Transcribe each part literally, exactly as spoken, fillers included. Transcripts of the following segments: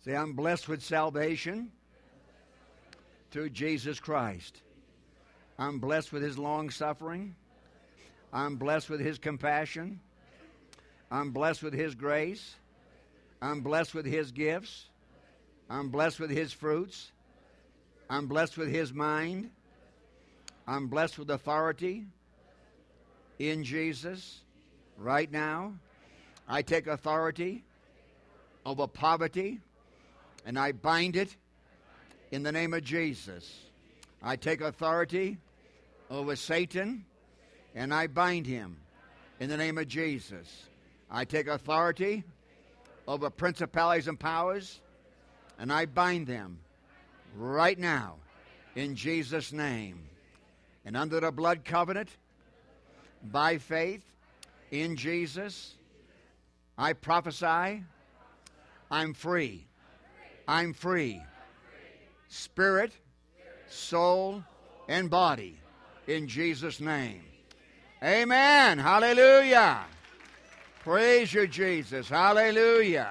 Say, I'm blessed with salvation through Jesus Christ. I'm blessed with His long suffering. I'm blessed with His compassion. I'm blessed with His grace. I'm blessed with His gifts. I'm blessed with His fruits. I'm blessed with His mind. I'm blessed with authority in Jesus. Right now, I take authority over poverty, and I bind it in the name of Jesus. I take authority over Satan, and I bind him in the name of Jesus. I take authority over principalities and powers, and I bind them right now in Jesus' name. And under the blood covenant, by faith in Jesus, I prophesy, I'm free. I'm free. Spirit, soul, and body, in Jesus' name. Amen. Hallelujah. Praise you, Jesus. Hallelujah.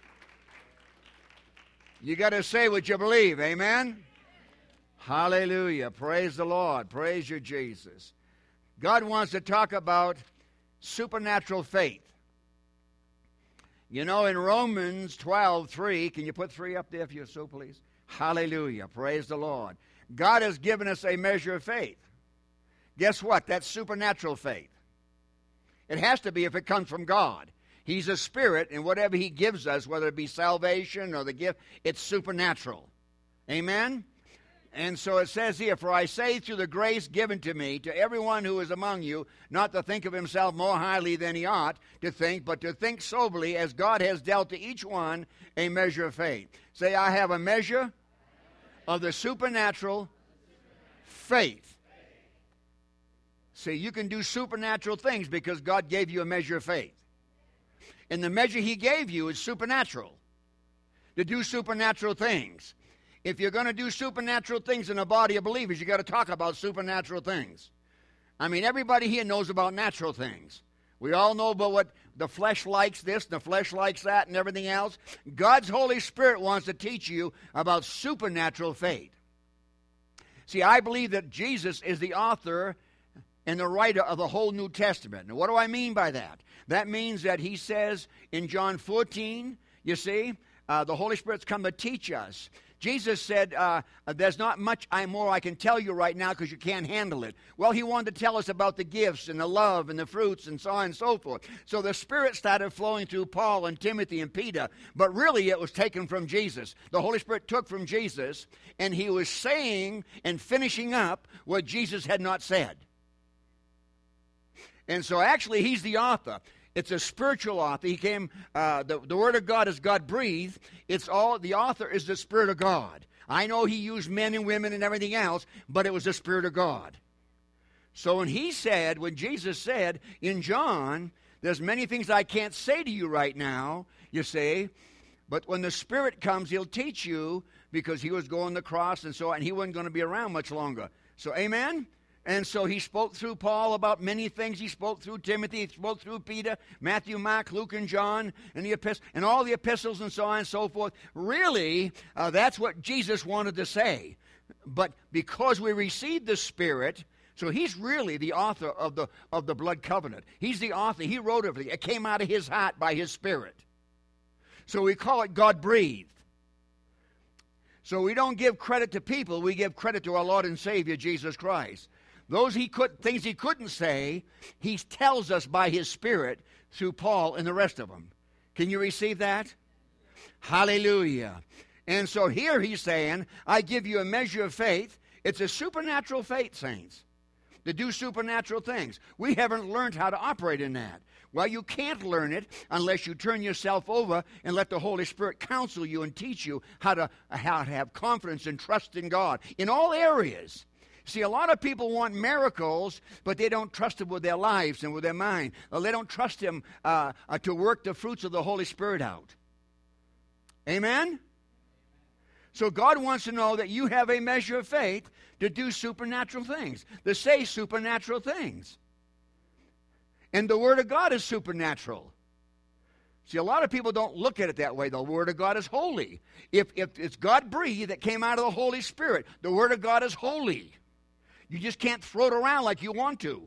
You got to say what you believe. Amen. Hallelujah. Praise the Lord. Praise you, Jesus. God wants to talk about supernatural faith. You know, in Romans twelve three, can you put three up there if you're so please? Hallelujah. Praise the Lord. God has given us a measure of faith. Guess what? That's supernatural faith. It has to be if it comes from God. He's a spirit, and whatever He gives us, whether it be salvation or the gift, it's supernatural. Amen? And so it says here, for I say through the grace given to me, to everyone who is among you, not to think of himself more highly than he ought to think, but to think soberly as God has dealt to each one a measure of faith. Say, I have a measure of the supernatural faith. See, you can do supernatural things because God gave you a measure of faith. And the measure He gave you is supernatural, to do supernatural things. If you're going to do supernatural things in a body of believers, you've got to talk about supernatural things. I mean, everybody here knows about natural things. We all know about what the flesh likes this, and the flesh likes that, and everything else. God's Holy Spirit wants to teach you about supernatural faith. See, I believe that Jesus is the author and the writer of the whole New Testament. Now, what do I mean by that? That means that He says in John fourteen, you see, uh, the Holy Spirit's come to teach us. Jesus said, uh, there's not much I more I can tell you right now because you can't handle it. Well, He wanted to tell us about the gifts and the love and the fruits and so on and so forth. So the Spirit started flowing through Paul and Timothy and Peter, but really it was taken from Jesus. The Holy Spirit took from Jesus, and He was saying and finishing up what Jesus had not said. And so actually He's the author. It's a spiritual author. He came, uh, the, the Word of God is God-breathed. It's all, the author is the Spirit of God. I know He used men and women and everything else, but it was the Spirit of God. So when He said, when Jesus said in John, there's many things I can't say to you right now, you see, but when the Spirit comes, He'll teach you, because He was going to the cross and so on, and He wasn't going to be around much longer. So amen? And so He spoke through Paul about many things. He spoke through Timothy. He spoke through Peter, Matthew, Mark, Luke, and John, and the epist- and all the epistles and so on and so forth. Really, uh, that's what Jesus wanted to say. But because we received the Spirit, so He's really the author of the of the blood covenant. He's the author. He wrote everything. It came out of His heart by His Spirit. So we call it God-breathed. So we don't give credit to people. We give credit to our Lord and Savior, Jesus Christ. Those he could, things He couldn't say, He tells us by His Spirit through Paul and the rest of them. Can you receive that? Hallelujah. And so here He's saying, I give you a measure of faith. It's a supernatural faith, saints, to do supernatural things. We haven't learned how to operate in that. Well, you can't learn it unless you turn yourself over and let the Holy Spirit counsel you and teach you how to, how to have confidence and trust in God in all areas. See, a lot of people want miracles, but they don't trust Him with their lives and with their mind. Or they don't trust Him uh, uh, to work the fruits of the Holy Spirit out. Amen? So God wants to know that you have a measure of faith to do supernatural things, to say supernatural things. And the Word of God is supernatural. See, a lot of people don't look at it that way. The Word of God is holy. If, if it's God-breathed that came out of the Holy Spirit, the Word of God is holy. You just can't throw it around like you want to.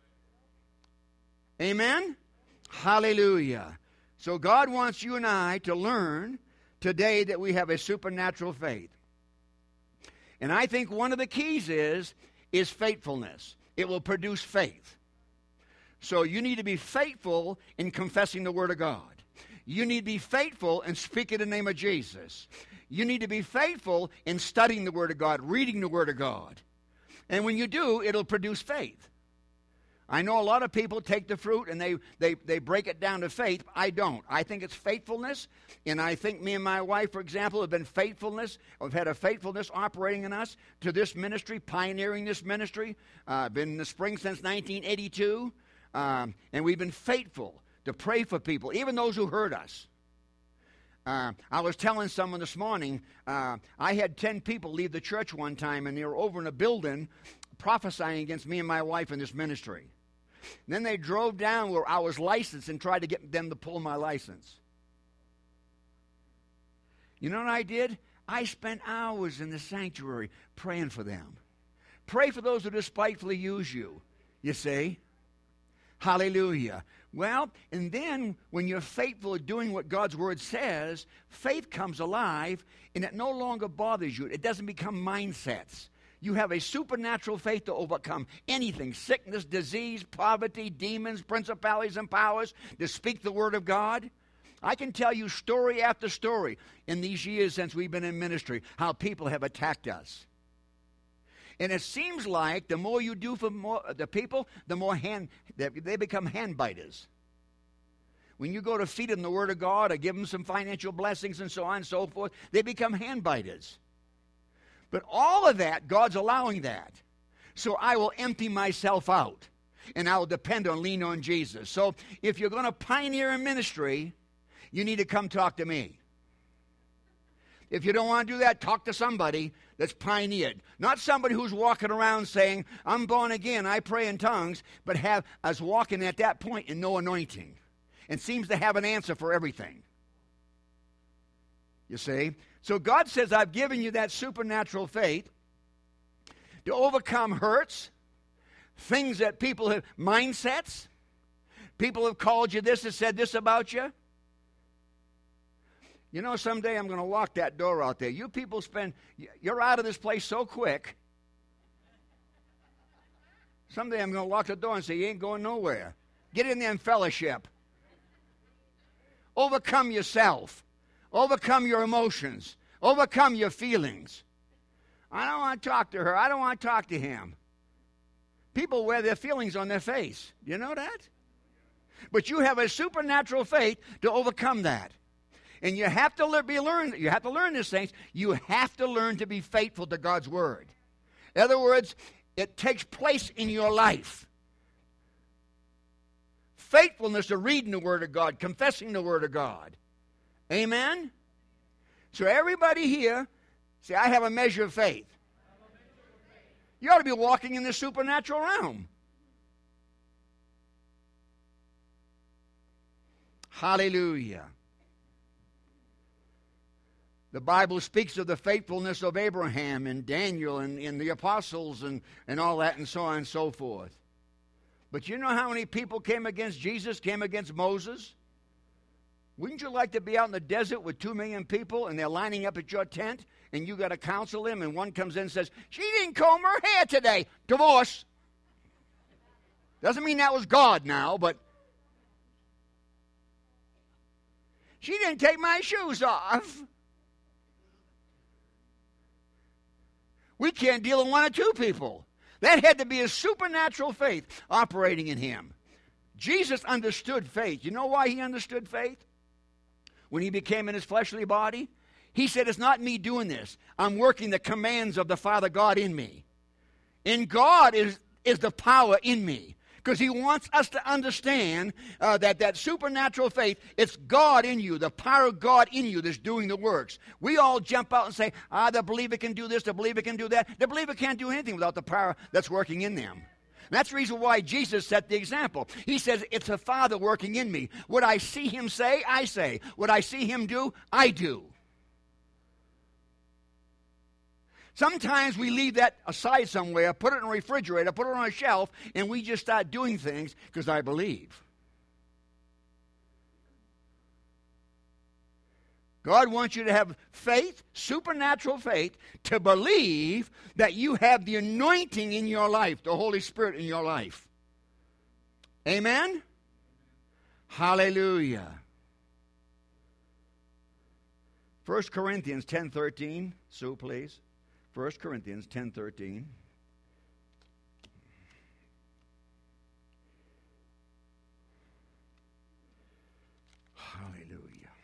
Amen? Hallelujah. So God wants you and I to learn today that we have a supernatural faith. And I think one of the keys is, is faithfulness. It will produce faith. So you need to be faithful in confessing the Word of God. You need to be faithful in speaking the name of Jesus. You need to be faithful in studying the Word of God, reading the Word of God. And when you do, it'll produce faith. I know a lot of people take the fruit and they, they, they break it down to faith. I don't. I think it's faithfulness. And I think me and my wife, for example, have been faithfulness. We've had a faithfulness operating in us to this ministry, pioneering this ministry. Uh, been in the spring since nineteen eighty-two. Um, and we've been faithful to pray for people, even those who hurt us. Uh, I was telling someone this morning, uh, I had ten people leave the church one time, and they were over in a building prophesying against me and my wife in this ministry. And then they drove down where I was licensed and tried to get them to pull my license. You know what I did? I spent hours in the sanctuary praying for them. Pray for those who despitefully use you, you see. Hallelujah. Well, and then when you're faithful at doing what God's Word says, faith comes alive, and it no longer bothers you. It doesn't become mindsets. You have a supernatural faith to overcome anything, sickness, disease, poverty, demons, principalities, and powers, to speak the Word of God. I can tell you story after story in these years since we've been in ministry, how people have attacked us. And it seems like the more you do for more, the people, the more hand they, they become hand biters. When you go to feed them the Word of God or give them some financial blessings and so on and so forth, they become hand biters. But all of that, God's allowing that. So I will empty myself out, and I will depend on, lean on Jesus. So if you're going to pioneer in ministry, you need to come talk to me. If you don't want to do that, talk to somebody that's pioneered. Not somebody who's walking around saying, I'm born again, I pray in tongues, but have us walking at that point in no anointing and seems to have an answer for everything. You see? So God says, I've given you that supernatural faith to overcome hurts, things that people have, mindsets. People have called you this and said this about you. You know, someday I'm going to lock that door out there. You people spend, you're out of this place so quick. Someday I'm going to lock the door and say, you ain't going nowhere. Get in there and fellowship. Overcome yourself. Overcome your emotions. Overcome your feelings. I don't want to talk to her. I don't want to talk to him. People wear their feelings on their face. Do you know that? But you have a supernatural faith to overcome that. And you have to learn, be learn, you have to learn this, things. You have to learn to be faithful to God's Word. In other words, it takes place in your life. Faithfulness to reading the Word of God, confessing the Word of God. Amen? So everybody here, say, I have a measure of faith. You ought to be walking in the supernatural realm. Hallelujah. The Bible speaks of the faithfulness of Abraham and Daniel and, and the apostles and, and all that and so on and so forth. But you know how many people came against Jesus, came against Moses? Wouldn't you like to be out in the desert with two million people and they're lining up at your tent and you got to counsel them and one comes in and says, she didn't comb her hair today. Divorce. Doesn't mean that was God now, but she didn't take my shoes off. We can't deal with one or two people. That had to be a supernatural faith operating in him. Jesus understood faith. You know why he understood faith? When he became in his fleshly body, he said, it's not me doing this. I'm working the commands of the Father God in me. In God is, is the power in me. Because he wants us to understand uh, that that supernatural faith, it's God in you, the power of God in you that's doing the works. We all jump out and say, ah, the believer can do this, the believer can do that. The believer can't do anything without the power that's working in them. That's the reason why Jesus set the example. He says, it's the Father working in me. What I see him say, I say. What I see him do, I do. Sometimes we leave that aside somewhere, put it in a refrigerator, put it on a shelf, and we just start doing things because I believe. God wants you to have faith, supernatural faith, to believe that you have the anointing in your life, the Holy Spirit in your life. Amen? Hallelujah. First Corinthians ten thirteen. Sue, please. First Corinthians ten thirteen. Hallelujah.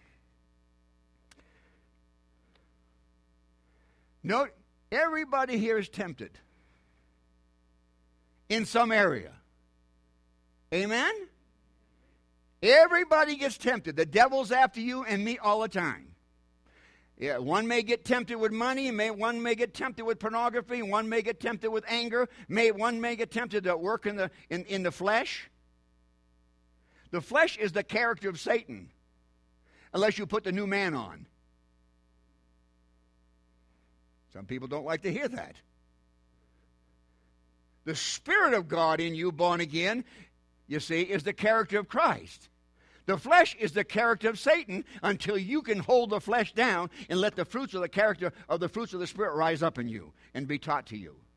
Note, everybody here is tempted in some area. Amen? Everybody gets tempted. The devil's after you and me all the time. Yeah, one may get tempted with money, may, one may get tempted with pornography, one may get tempted with anger, may, one may get tempted to work in the, in, in the flesh. The flesh is the character of Satan, unless you put the new man on. Some people don't like to hear that. The Spirit of God in you, born again, you see, is the character of Christ. The flesh is the character of Satan until you can hold the flesh down and let the fruits of the character of the fruits of the Spirit rise up in you and be taught to you.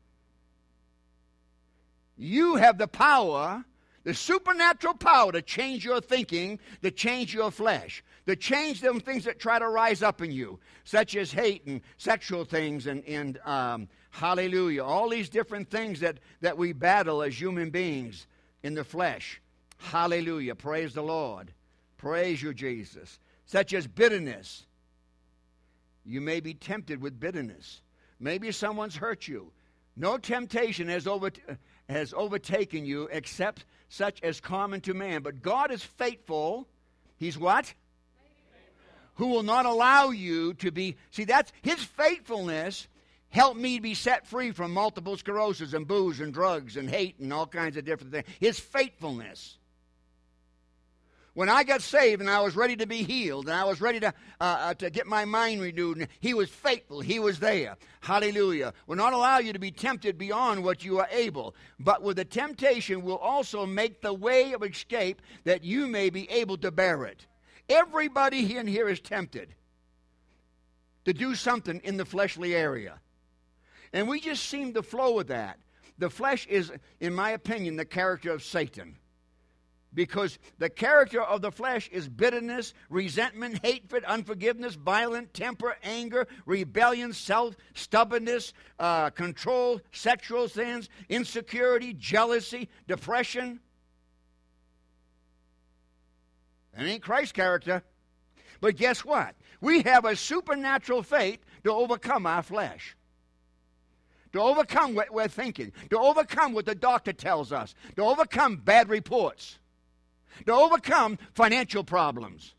You have the power, the supernatural power to change your thinking, to change your flesh, to change them things that try to rise up in you, such as hate and sexual things and, and um, hallelujah, all these different things that, that we battle as human beings in the flesh. Hallelujah. Praise the Lord. Praise you, Jesus. Such as bitterness. You may be tempted with bitterness. Maybe someone's hurt you. No temptation has, over, has overtaken you except such as common to man. But God is faithful. He's what? Faithful. Who will not allow you to be... See, that's his faithfulness helped me be set free from multiple sclerosis and booze and drugs and hate and all kinds of different things. His faithfulness. When I got saved and I was ready to be healed and I was ready to uh, uh, to get my mind renewed, and he was faithful. He was there. Hallelujah. Will not allow you to be tempted beyond what you are able. But with the temptation will also make the way of escape that you may be able to bear it. Everybody in here is tempted to do something in the fleshly area. And we just seem to flow with that. The flesh is, in my opinion, the character of Satan. Because the character of the flesh is bitterness, resentment, hatred, unforgiveness, violent temper, anger, rebellion, self, stubbornness, uh, control, sexual sins, insecurity, jealousy, depression. That ain't Christ's character. But guess what? We have a supernatural faith to overcome our flesh. To overcome what we're thinking. To overcome what the doctor tells us. To overcome bad reports. To overcome financial problems.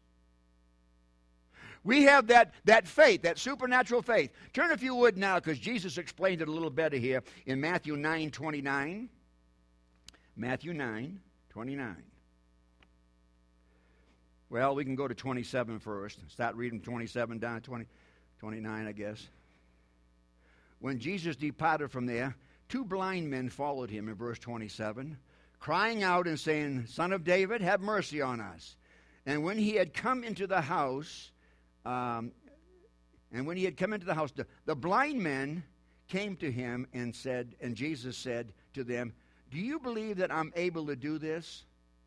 We have that, that faith, that supernatural faith. Turn if you would now, because Jesus explained it a little better here in Matthew nine twenty-nine. Matthew nine twenty-nine. Well, we can go to twenty-seven first. Start reading twenty-seven down to twenty, twenty-nine, I guess. When Jesus departed from there, two blind men followed him in verse twenty-seven, crying out and saying, Son of David, have mercy on us. And when he had come into the house, um, and when he had come into the house, the, the blind men came to him and said, and Jesus said to them, do you believe that I'm able to do this?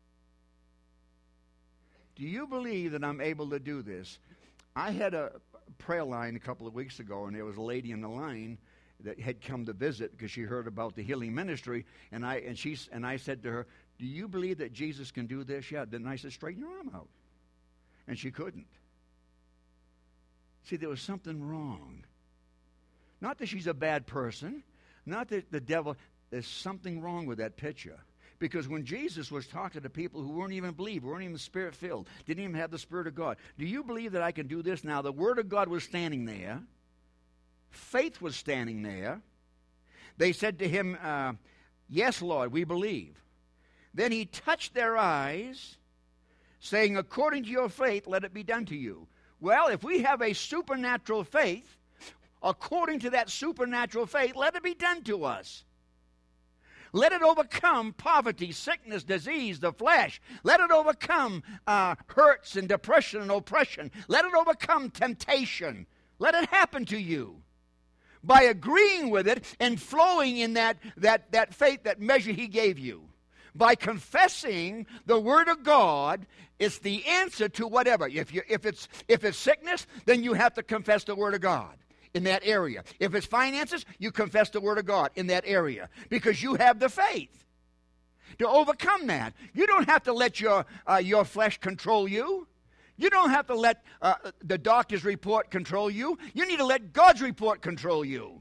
Do you believe that I'm able to do this? I had a prayer line a couple of weeks ago, and there was a lady in the line that had come to visit because she heard about the healing ministry, and I and she and I said to her, do you believe that Jesus can do this? Yeah. Then I said, straighten your arm out. And she couldn't. See, there was something wrong. Not that she's a bad person, not that the devil, there's something wrong with that picture. Because when Jesus was talking to people who weren't even believed, weren't even Spirit-filled, didn't even have the Spirit of God, do you believe that I can do this? Now, the Word of God was standing there. Faith was standing there. They said to him, uh, Yes, Lord, we believe. Then he touched their eyes, saying, according to your faith, let it be done to you. Well, if we have a supernatural faith, according to that supernatural faith, let it be done to us. Let it overcome poverty, sickness, disease, the flesh. Let it overcome uh, hurts and depression and oppression. Let it overcome temptation. Let it happen to you. By agreeing with it and flowing in that, that, that faith, that measure he gave you. By confessing the Word of God, it's the answer to whatever. If, you, if, it's, if it's sickness, then you have to confess the Word of God in that area. If it's finances, you confess the Word of God in that area because you have the faith to overcome that. You don't have to let your, uh, your flesh control you. You don't have to let uh, the doctor's report control you. You need to let God's report control you.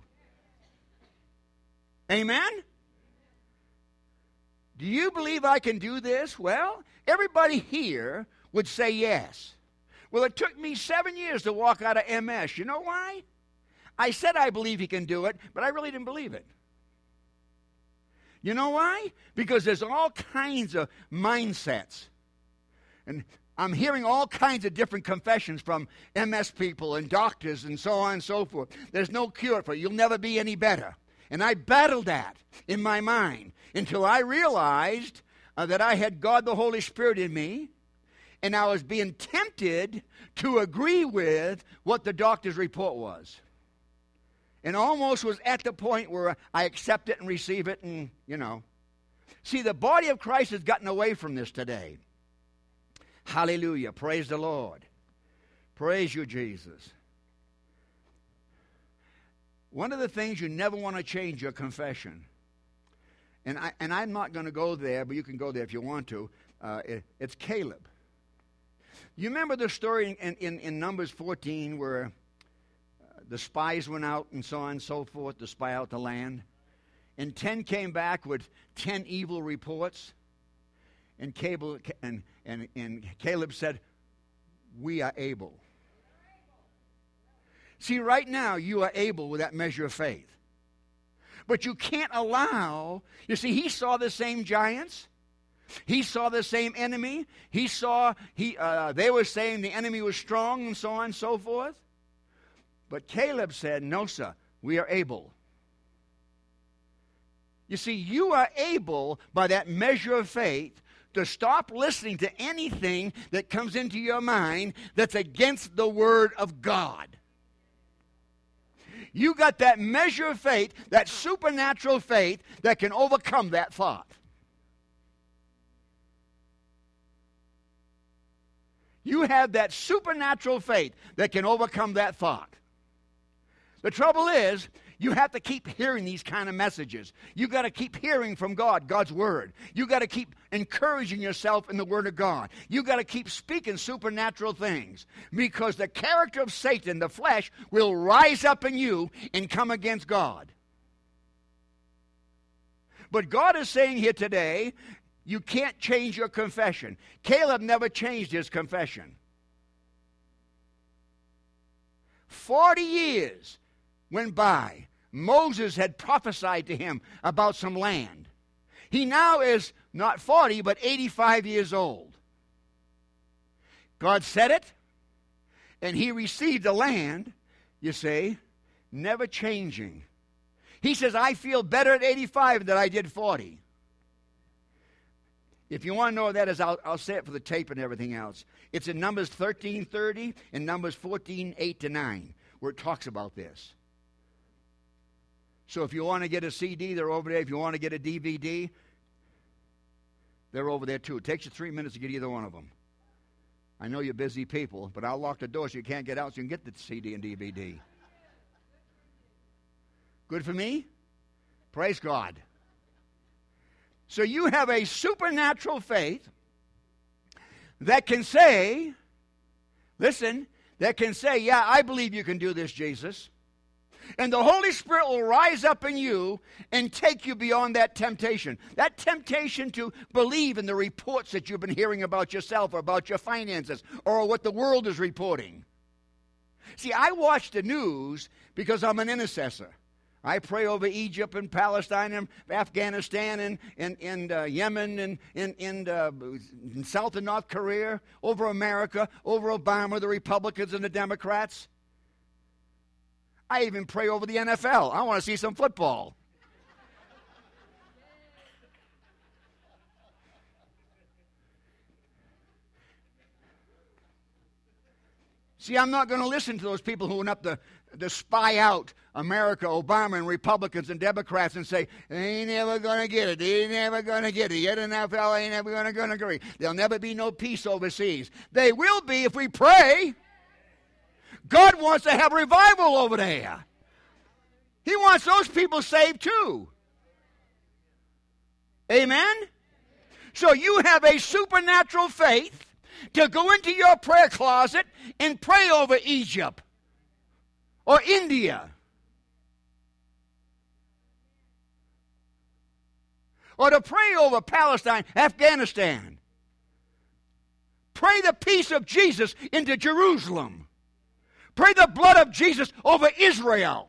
Amen? Do you believe I can do this? Well, everybody here would say yes. Well, it took me seven years to walk out of M S. You know why? I said I believe he can do it, but I really didn't believe it. You know why? Because there's all kinds of mindsets. And I'm hearing all kinds of different confessions from M S people and doctors and so on and so forth. There's no cure for it. You'll never be any better. And I battled that in my mind until I realized uh, that I had God the Holy Spirit in me, and I was being tempted to agree with what the doctor's report was. And almost was at the point where I accept it and receive it and, you know. See, the body of Christ has gotten away from this today. Hallelujah. Praise the Lord. Praise you, Jesus. One of the things you never want to change your confession. And, I, and I'm not going to go there, but you can go there if you want to. Uh, it, it's Caleb. You remember the story in, in, in Numbers fourteen where uh, the spies went out and so on and so forth to spy out the land? And ten came back with ten evil reports. And Caleb, and, and, and Caleb said, we are able. See, right now, you are able with that measure of faith. But you can't allow, you see, he saw the same giants. He saw the same enemy. He saw, he, uh, they were saying the enemy was strong and so on and so forth. But Caleb said, no, sir, we are able. You see, you are able, by that measure of faith, to stop listening to anything that comes into your mind that's against the Word of God. You got that measure of faith, that supernatural faith that can overcome that thought. You have that supernatural faith that can overcome that thought. The trouble is, you have to keep hearing these kind of messages. You got to keep hearing from God, God's Word. You got to keep encouraging yourself in the Word of God. You got to keep speaking supernatural things, because the character of Satan, the flesh, will rise up in you and come against God. But God is saying here today, you can't change your confession. Caleb never changed his confession. Forty years went by. Moses had prophesied to him about some land. He now is not forty, but eighty-five years old. God said it, and he received the land, you see, never changing. He says, I feel better at eighty-five than I did forty. If you want to know what that is, I'll, I'll say it for the tape and everything else. It's in Numbers thirteen thirty and Numbers fourteen eight to nine, where it talks about this. So if you want to get a C D, they're over there. If you want to get a D V D, they're over there too. It takes you three minutes to get either one of them. I know you're busy people, but I'll lock the door so you can't get out so you can get the C D and D V D. Good for me? Praise God. So you have a supernatural faith that can say, listen, that can say, yeah, I believe you can do this, Jesus. And the Holy Spirit will rise up in you and take you beyond that temptation. That temptation to believe in the reports that you've been hearing about yourself or about your finances or what the world is reporting. See, I watch the news because I'm an intercessor. I pray over Egypt and Palestine and Afghanistan and, and, and uh, Yemen and, and, and, uh, and South and North Korea, over America, over Obama, the Republicans and the Democrats. I even pray over the N F L. I want to see some football. See, I'm not going to listen to those people who went up to, to spy out America, Obama, and Republicans and Democrats and say, they ain't never going to get it. They ain't never going to get it. Yet an N F L ain't never going to agree. There'll never be no peace overseas. They will be if we pray. God wants to have revival over there. He wants those people saved too. Amen? So you have a supernatural faith to go into your prayer closet and pray over Egypt or India or to pray over Palestine, Afghanistan. Pray the peace of Jesus into Jerusalem. Pray the blood of Jesus over Israel.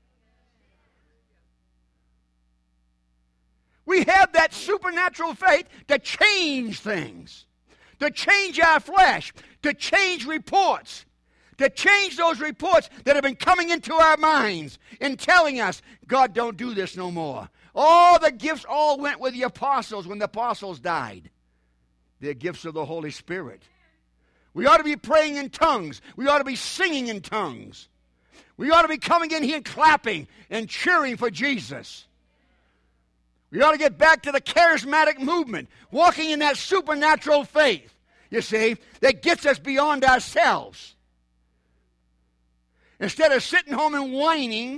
We have that supernatural faith to change things, to change our flesh, to change reports, to change those reports that have been coming into our minds and telling us, God, don't do this no more. All the gifts all went with the apostles when the apostles died. They're gifts of the Holy Spirit. We ought to be praying in tongues. We ought to be singing in tongues. We ought to be coming in here and clapping and cheering for Jesus. We ought to get back to the charismatic movement, walking in that supernatural faith, you see, that gets us beyond ourselves. Instead of sitting home and whining,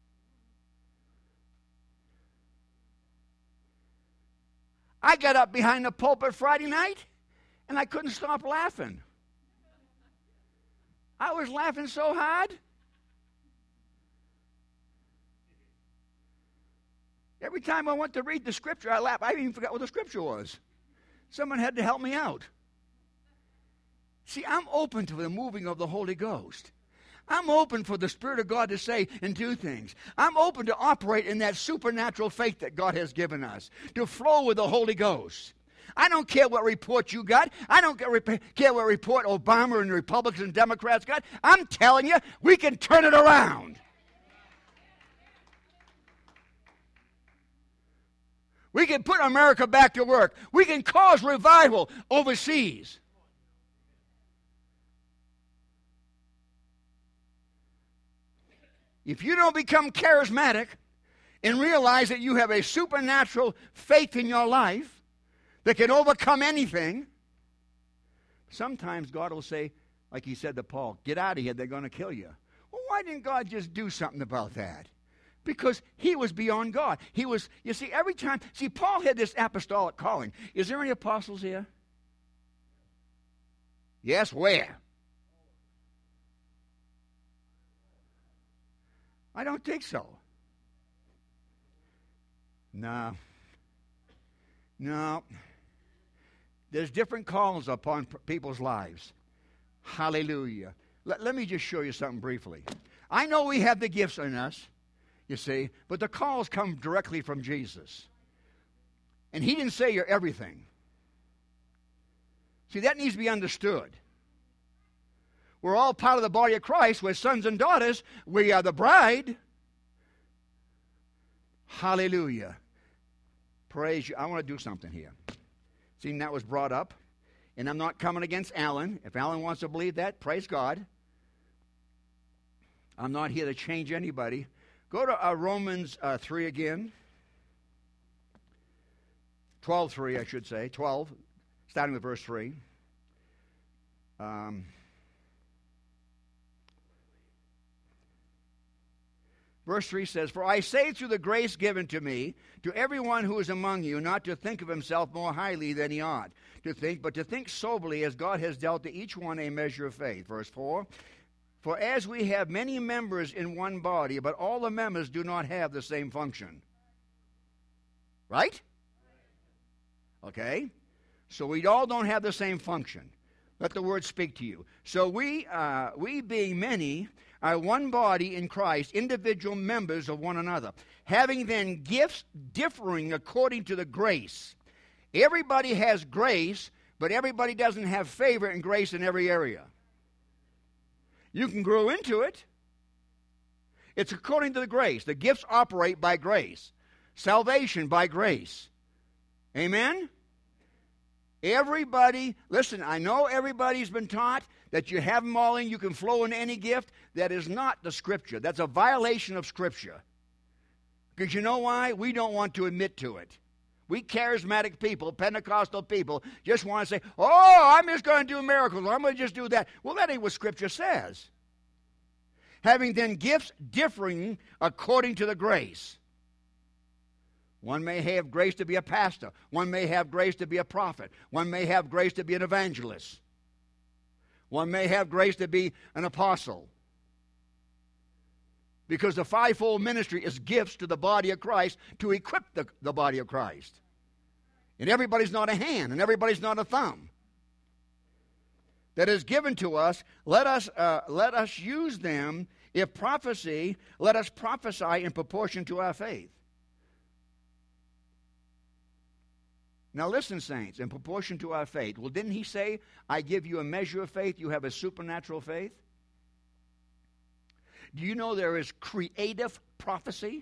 I got up behind the pulpit Friday night, and I couldn't stop laughing. I was laughing so hard. Every time I went to read the scripture, I laughed. I even forgot what the scripture was. Someone had to help me out. See, I'm open to the moving of the Holy Ghost. I'm open for the Spirit of God to say and do things. I'm open to operate in that supernatural faith that God has given us, to flow with the Holy Ghost. I don't care what report you got. I don't care what report Obama and the Republicans and Democrats got. I'm telling you, we can turn it around. We can put America back to work. We can cause revival overseas. If you don't become charismatic and realize that you have a supernatural faith in your life that can overcome anything, sometimes God will say, like he said to Paul, get out of here, they're going to kill you. Well, why didn't God just do something about that? Because he was beyond God. He was, you see, every time, see, Paul had this apostolic calling. Is there any apostles here? Yes, where? I don't think so. No. No. There's different callings upon people's lives. Hallelujah. Let, let me just show you something briefly. I know we have the gifts in us, you see, but the calls come directly from Jesus. And he didn't say you're everything. See, that needs to be understood. We're all part of the body of Christ. We're sons and daughters. We are the bride. Hallelujah. Praise you. I want to do something here. See, that was brought up. And I'm not coming against Alan. If Alan wants to believe that, praise God. I'm not here to change anybody. Go to uh, Romans uh, three again. twelve three, I should say. twelve, starting with verse three. Um, verse three says, For I say through the grace given to me, to everyone who is among you, not to think of himself more highly than he ought to think, but to think soberly as God has dealt to each one a measure of faith. Verse four, For as we have many members in one body, but all the members do not have the same function. Right? Okay? So we all don't have the same function. Let the word speak to you. So we, uh, we being many, are one body in Christ, individual members of one another, having then gifts differing according to the grace. Everybody has grace, but everybody doesn't have favor and grace in every area. You can grow into it. It's according to the grace. The gifts operate by grace. Salvation by grace. Amen? Everybody, listen, I know everybody's been taught that you have them all in, you can flow in any gift. That is not the Scripture. That's a violation of Scripture. Because you know why? We don't want to admit to it. We charismatic people, Pentecostal people, just want to say, oh, I'm just going to do miracles. I'm going to just do that. Well, that ain't what Scripture says. Having then gifts differing according to the grace. One may have grace to be a pastor. One may have grace to be a prophet. One may have grace to be an evangelist. One may have grace to be an apostle. Because the fivefold ministry is gifts to the body of Christ to equip the, the body of Christ. And everybody's not a hand, and everybody's not a thumb. That is given to us, let us, uh, let us use them. If prophecy, let us prophesy in proportion to our faith. Now listen, saints, in proportion to our faith. Well, didn't he say, I give you a measure of faith, you have a supernatural faith? Do you know there is creative prophecy?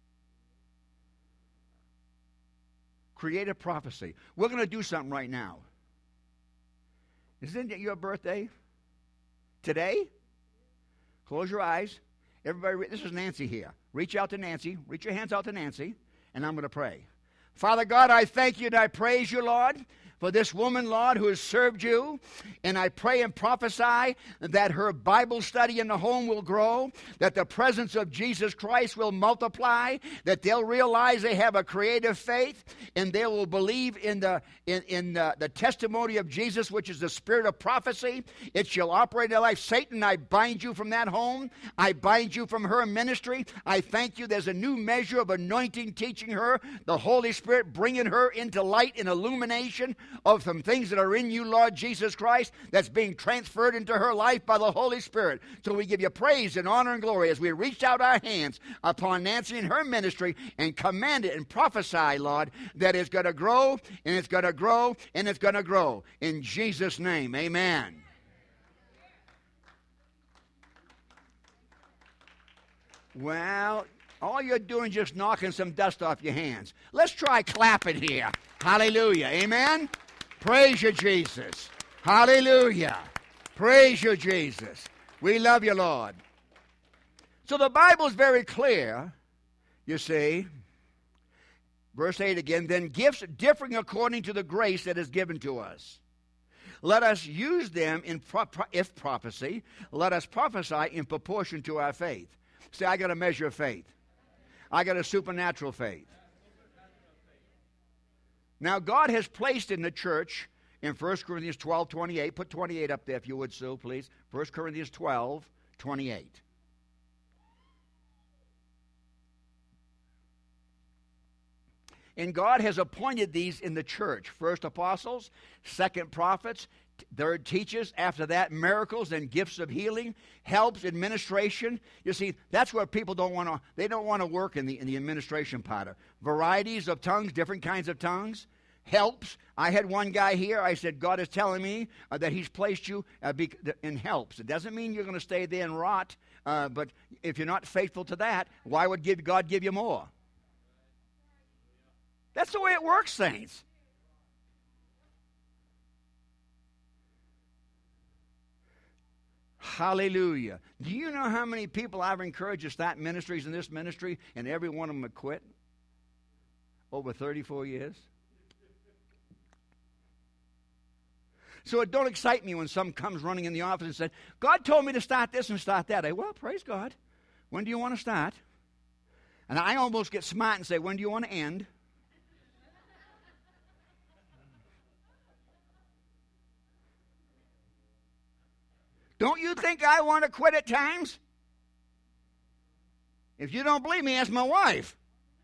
Creative prophecy. We're going to do something right now. Isn't it your birthday? Today? Close your eyes. Everybody, this is Nancy here. Reach out to Nancy. Reach your hands out to Nancy, and I'm going to pray. Father God, I thank you and I praise you, Lord, for this woman, Lord, who has served you. And I pray and prophesy that her Bible study in the home will grow, that the presence of Jesus Christ will multiply, that they'll realize they have a creative faith, and they will believe in the in, in the, the testimony of Jesus, which is the spirit of prophecy. It shall operate in their life. Satan, I bind you from that home. I bind you from her ministry. I thank you there's a new measure of anointing teaching her, the Holy Spirit bringing her into light and illumination of some things that are in you, Lord Jesus Christ, that's being transferred into her life by the Holy Spirit. So we give you praise and honor and glory as we reach out our hands upon Nancy and her ministry and command it and prophesy, Lord, that it's going to grow and it's going to grow and it's going to grow. In Jesus' name, amen. Well, all you're doing is just knocking some dust off your hands. Let's try clapping here. Hallelujah. Amen? Praise you, Jesus. Hallelujah. Praise you, Jesus. We love you, Lord. So the Bible is very clear, you see. Verse eight again, then gifts differing according to the grace that is given to us. Let us use them in pro- if prophecy. Let us prophesy in proportion to our faith. See, I got a measure of faith. I got a supernatural faith. Now, God has placed in the church, in First Corinthians twelve twenty-eight, put twenty-eight up there if you would, Sue, please. First Corinthians twelve twenty-eight. And God has appointed these in the church. First apostles, second prophets, third teachers, after that miracles and gifts of healing, helps, administration. You see, that's where people don't want to, they don't want to work in the, in the administration part of. Varieties of tongues, different kinds of tongues, helps. I had one guy here, I said, God is telling me uh, that he's placed you uh, be, in helps. It doesn't mean you're going to stay there and rot, uh, but if you're not faithful to that, why would give, God give you more? That's the way it works, saints. Hallelujah. Do you know how many people I've encouraged to start ministries in this ministry, and every one of them have quit? Over thirty-four years. So it don't excite me when some comes running in the office and says, God told me to start this and start that. I, well, praise God. When do you want to start? And I almost get smart and say, when do you want to end? Don't you think I want to quit at times? If you don't believe me, ask my wife.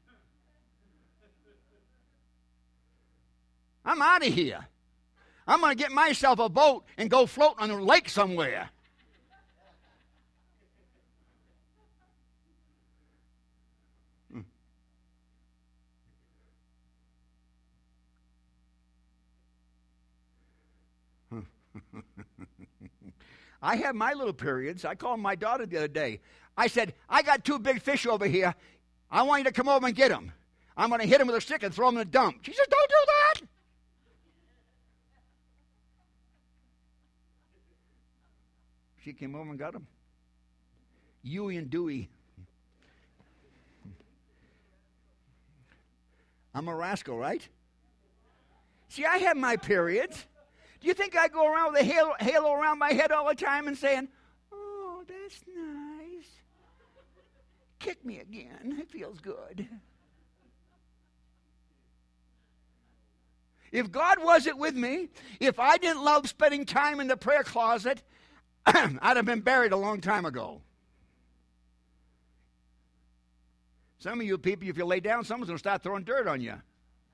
I'm out of here. I'm going to get myself a boat and go float on a lake somewhere. I have my little periods. I called my daughter the other day. I said, I got two big fish over here. I want you to come over and get them. I'm going to hit them with a stick and throw them in the dump. She says, don't do that. She came over and got them. Huey and Dewey. I'm a rascal, right? See, I have my periods. Do you think I go around with a halo, halo around my head all the time and saying, oh, that's nice. Kick me again. It feels good. If God wasn't with me, if I didn't love spending time in the prayer closet, I'd have been buried a long time ago. Some of you people, if you lay down, someone's going to start throwing dirt on you.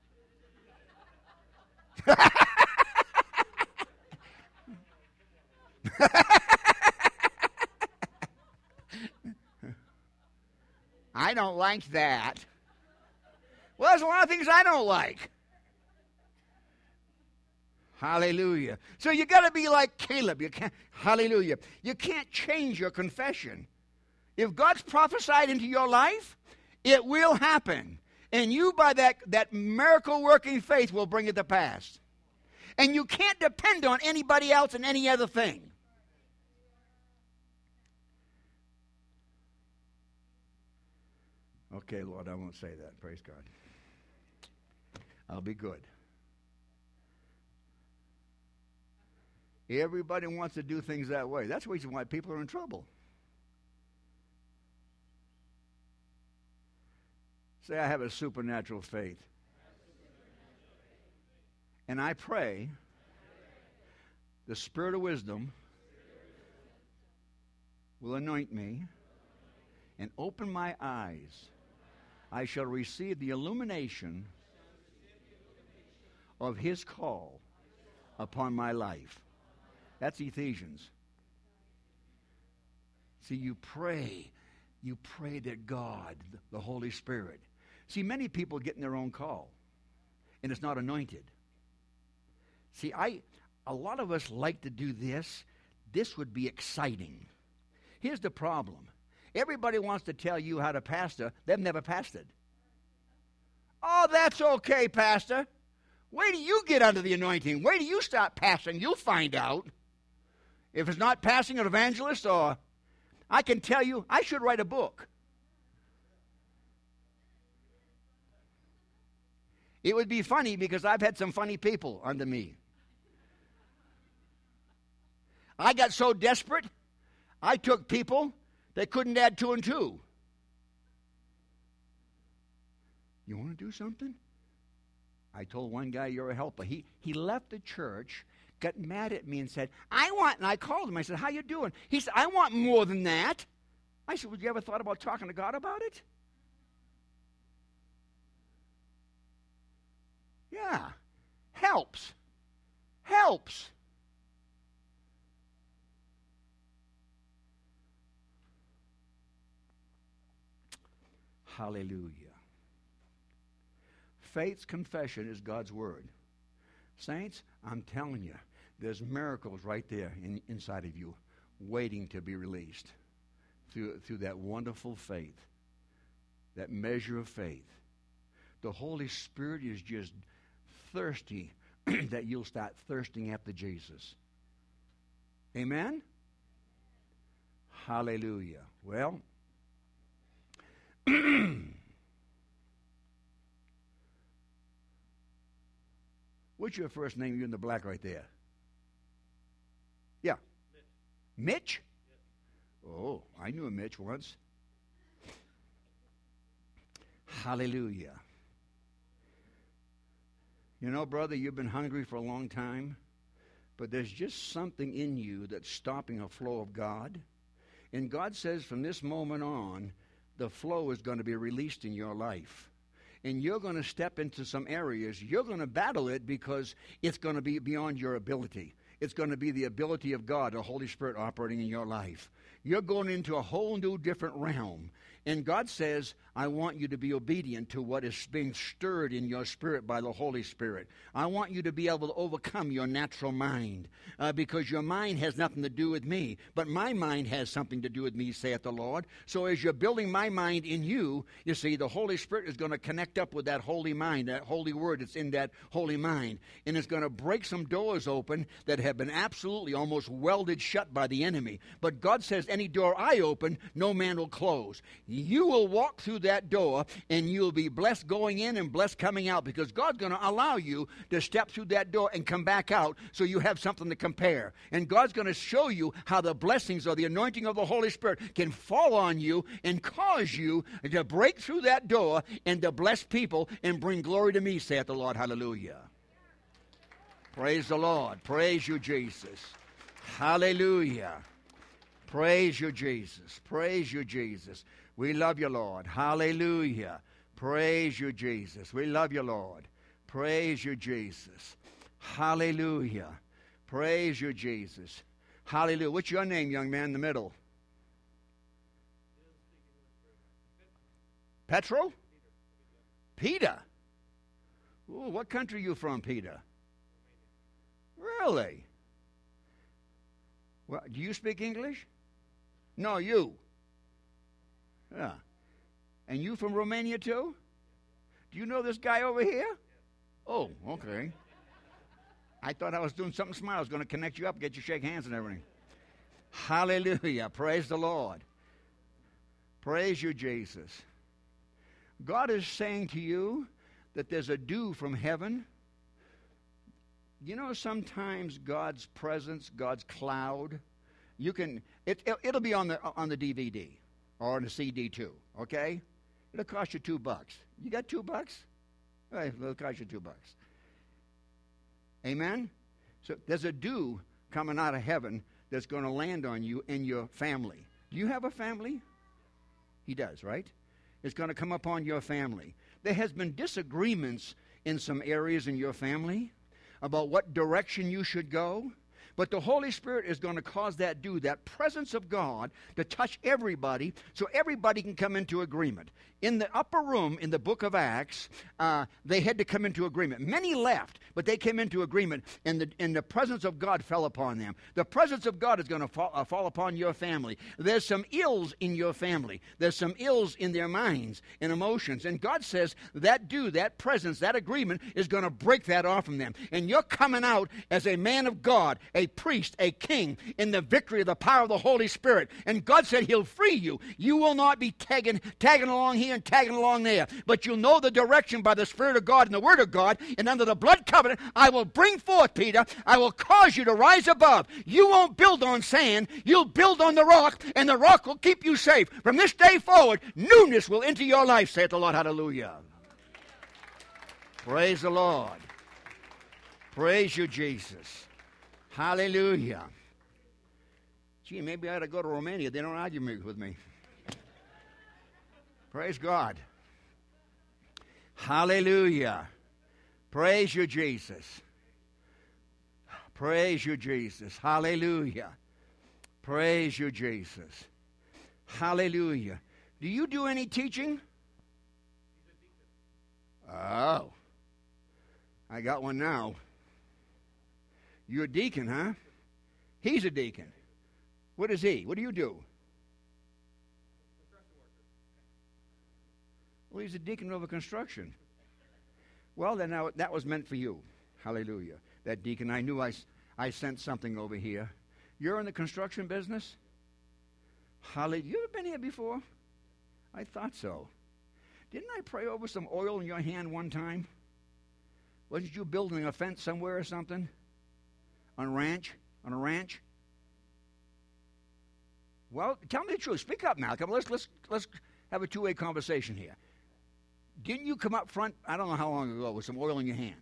I don't like that. Well, there's a lot of things I don't like. Hallelujah. So you got to be like Caleb. You can't, hallelujah. You can't change your confession. If God's prophesied into your life, it will happen. And you, by that, that miracle-working faith, will bring it to pass. And you can't depend on anybody else and any other thing. Okay, Lord, I won't say that. Praise God. I'll be good. Everybody wants to do things that way. That's the reason why people are in trouble. Say, I have a supernatural faith. And I pray the Spirit of wisdom will anoint me and open my eyes. I shall receive the illumination of His call upon my life. That's Ephesians. See, you pray. You pray that God, the Holy Spirit. See, many people get in their own call, and it's not anointed. See, I, a lot of us like to do this. This would be exciting. Here's the problem. Everybody wants to tell you how to pastor. They've never pastored. Oh, that's okay, pastor. Wait till you get under the anointing. Wait till you start pastoring. You'll find out. If it's not passing an evangelist, or I can tell you, I should write a book. It would be funny because I've had some funny people under me. I got so desperate, I took people that couldn't add two and two. You want to do something? I told one guy, you're a helper. He, he left the church, got mad at me and said, I want, and I called him. I said, how you doing? He said, I want more than that. I said, would you ever thought about talking to God about it? Yeah. Helps. Helps. Hallelujah. Faith's confession is God's word. Saints, I'm telling you, there's miracles right there in, inside of you waiting to be released through, through that wonderful faith, that measure of faith. The Holy Spirit is just thirsty that you'll start thirsting after Jesus. Amen? Hallelujah. Well, what's your first name? You're in the black right there. Yeah. Mitch? Mitch? Yes. Oh, I knew a Mitch once. Hallelujah. You know, brother, you've been hungry for a long time, but there's just something in you that's stopping a flow of God. And God says from this moment on, the flow is going to be released in your life. And you're going to step into some areas. You're going to battle it because it's going to be beyond your ability. It's going to be the ability of God, the Holy Spirit operating in your life. You're going into a whole new different realm. And God says, I want you to be obedient to what is being stirred in your spirit by the Holy Spirit. I want you to be able to overcome your natural mind, uh, because your mind has nothing to do with me, but my mind has something to do with me, saith the Lord. So as you're building my mind in you, you see, the Holy Spirit is going to connect up with that holy mind, that holy word that's in that holy mind, and it's going to break some doors open that have been absolutely almost welded shut by the enemy. But God says, any door I open, no man will close. You will walk through that door, and you'll be blessed going in and blessed coming out, because God's going to allow you to step through that door and come back out so you have something to compare. And God's going to show you how the blessings or the anointing of the Holy Spirit can fall on you and cause you to break through that door and to bless people and bring glory to me, saith the Lord. Hallelujah. Praise the Lord. Praise you, Jesus. Hallelujah. Praise you, Jesus. Praise you, Jesus. We love you, Lord. Hallelujah. Praise you, Jesus. We love you, Lord. Praise you, Jesus. Hallelujah. Praise you, Jesus. Hallelujah. What's your name, young man in the middle? Petro? Peter. Ooh, what country are you from, Peter? Really? Well, do you speak English? No, you. Yeah. And you from Romania too? Do you know this guy over here? Oh, okay. I thought I was doing something smart. I was going to connect you up, get you to shake hands and everything. Hallelujah. Praise the Lord. Praise you, Jesus. God is saying to you that there's a dew from heaven. You know, sometimes God's presence, God's cloud, you can, it, it, it'll be on the on the D V D or on the C D too, okay? It'll cost you two bucks. You got two bucks? All right, it'll cost you two bucks. Amen? So there's a dew coming out of heaven that's going to land on you and your family. Do you have a family? He does, right? It's going to come upon your family. There has been disagreements in some areas in your family about what direction you should go. But the Holy Spirit is going to cause that dew, that presence of God, to touch everybody so everybody can come into agreement. In the upper room in the book of Acts, uh, they had to come into agreement. Many left, but they came into agreement, and the, and the presence of God fell upon them. The presence of God is going to fall, uh, fall upon your family. There's some ills in your family. There's some ills in their minds and emotions. And God says that dew, that presence, that agreement is going to break that off from them. And you're coming out as a man of God, a priest, a king, in the victory of the power of the Holy Spirit. And God said He'll free you. You will not be tagging, tagging along here and tagging along there, but you'll know the direction by the Spirit of God and the Word of God, and under the blood covenant, I will bring forth, Peter, I will cause you to rise above. You won't build on sand, you'll build on the rock, and the rock will keep you safe. From this day forward, newness will enter your life, saith the Lord. Hallelujah. Praise the Lord. Praise you, Jesus. Hallelujah. Gee, maybe I ought to go to Romania. They don't argue with me. Praise God. Hallelujah. Praise you, Jesus. Praise you, Jesus. Hallelujah. Praise you, Jesus. Hallelujah. Do you do any teaching? Oh. I got one now. You're a deacon, huh? He's a deacon. What is he? What do you do? Well, he's a deacon over construction. Well, then now, that was meant for you. Hallelujah. That deacon, I knew I, I sent something over here. You're in the construction business? Hallelujah. You ever been here before? I thought so. Didn't I pray over some oil in your hand one time? Wasn't you building a fence somewhere or something? On a ranch? On a ranch? Well, tell me the truth. Speak up now. Come on, let's let's let's have a two-way conversation here. Didn't you come up front, I don't know how long ago, with some oil in your hand?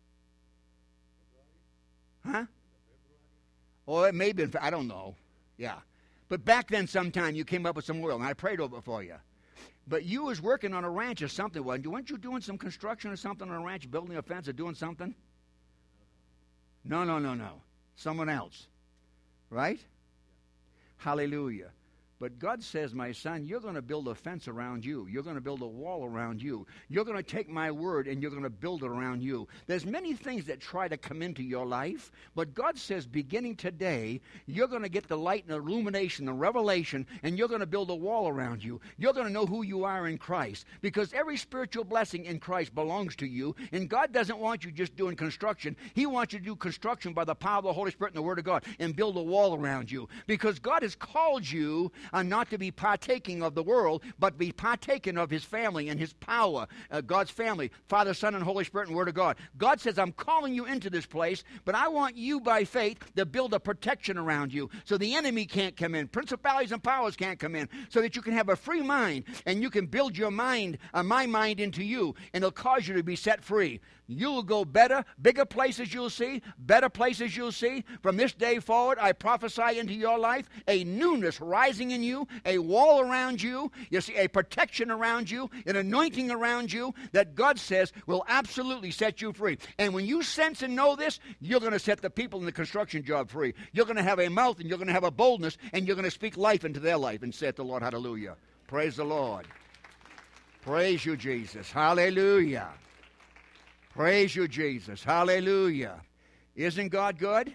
Huh? Or it may have been, I don't know. Yeah. But back then sometime you came up with some oil, and I prayed over it for you. But you was working on a ranch or something, wasn't you? Weren't you doing some construction or something on a ranch, building a fence or doing something? No, no, no, no. Someone else. Right? Hallelujah. But God says, my son, you're going to build a fence around you. You're going to build a wall around you. You're going to take my word and you're going to build it around you. There's many things that try to come into your life, but God says, beginning today, you're going to get the light and illumination and revelation, and you're going to build a wall around you. You're going to know who you are in Christ, because every spiritual blessing in Christ belongs to you, and God doesn't want you just doing construction. He wants you to do construction by the power of the Holy Spirit and the Word of God and build a wall around you, because God has called you uh, not to be partaking of the world, but be partaking of His family and His power, uh, God's family, Father, Son, and Holy Spirit and Word of God. God says, I'm calling you into this place, but I want you by faith to build a protection around you so the enemy can't come in, principalities and powers can't come in, so that you can have a free mind and you can build your mind, uh, my mind into you, and it'll cause you to be set free. You'll go better, bigger places you'll see, better places you'll see. From this day forward, I prophesy into your life a newness rising in you, a wall around you, you see, a protection around you, an anointing around you that God says will absolutely set you free. And when you sense and know this, you're going to set the people in the construction job free. You're going to have a mouth and you're going to have a boldness, and you're going to speak life into their life, and saith the Lord, hallelujah. Praise the Lord. Praise you, Jesus. Hallelujah. Praise you, Jesus. Hallelujah. Isn't God good?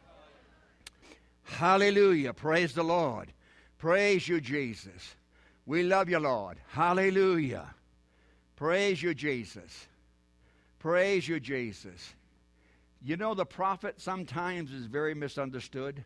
Hallelujah. Praise the Lord. Praise you, Jesus. We love you, Lord. Hallelujah. Praise you, Jesus. Praise you, Jesus. You know, the prophet sometimes is very misunderstood.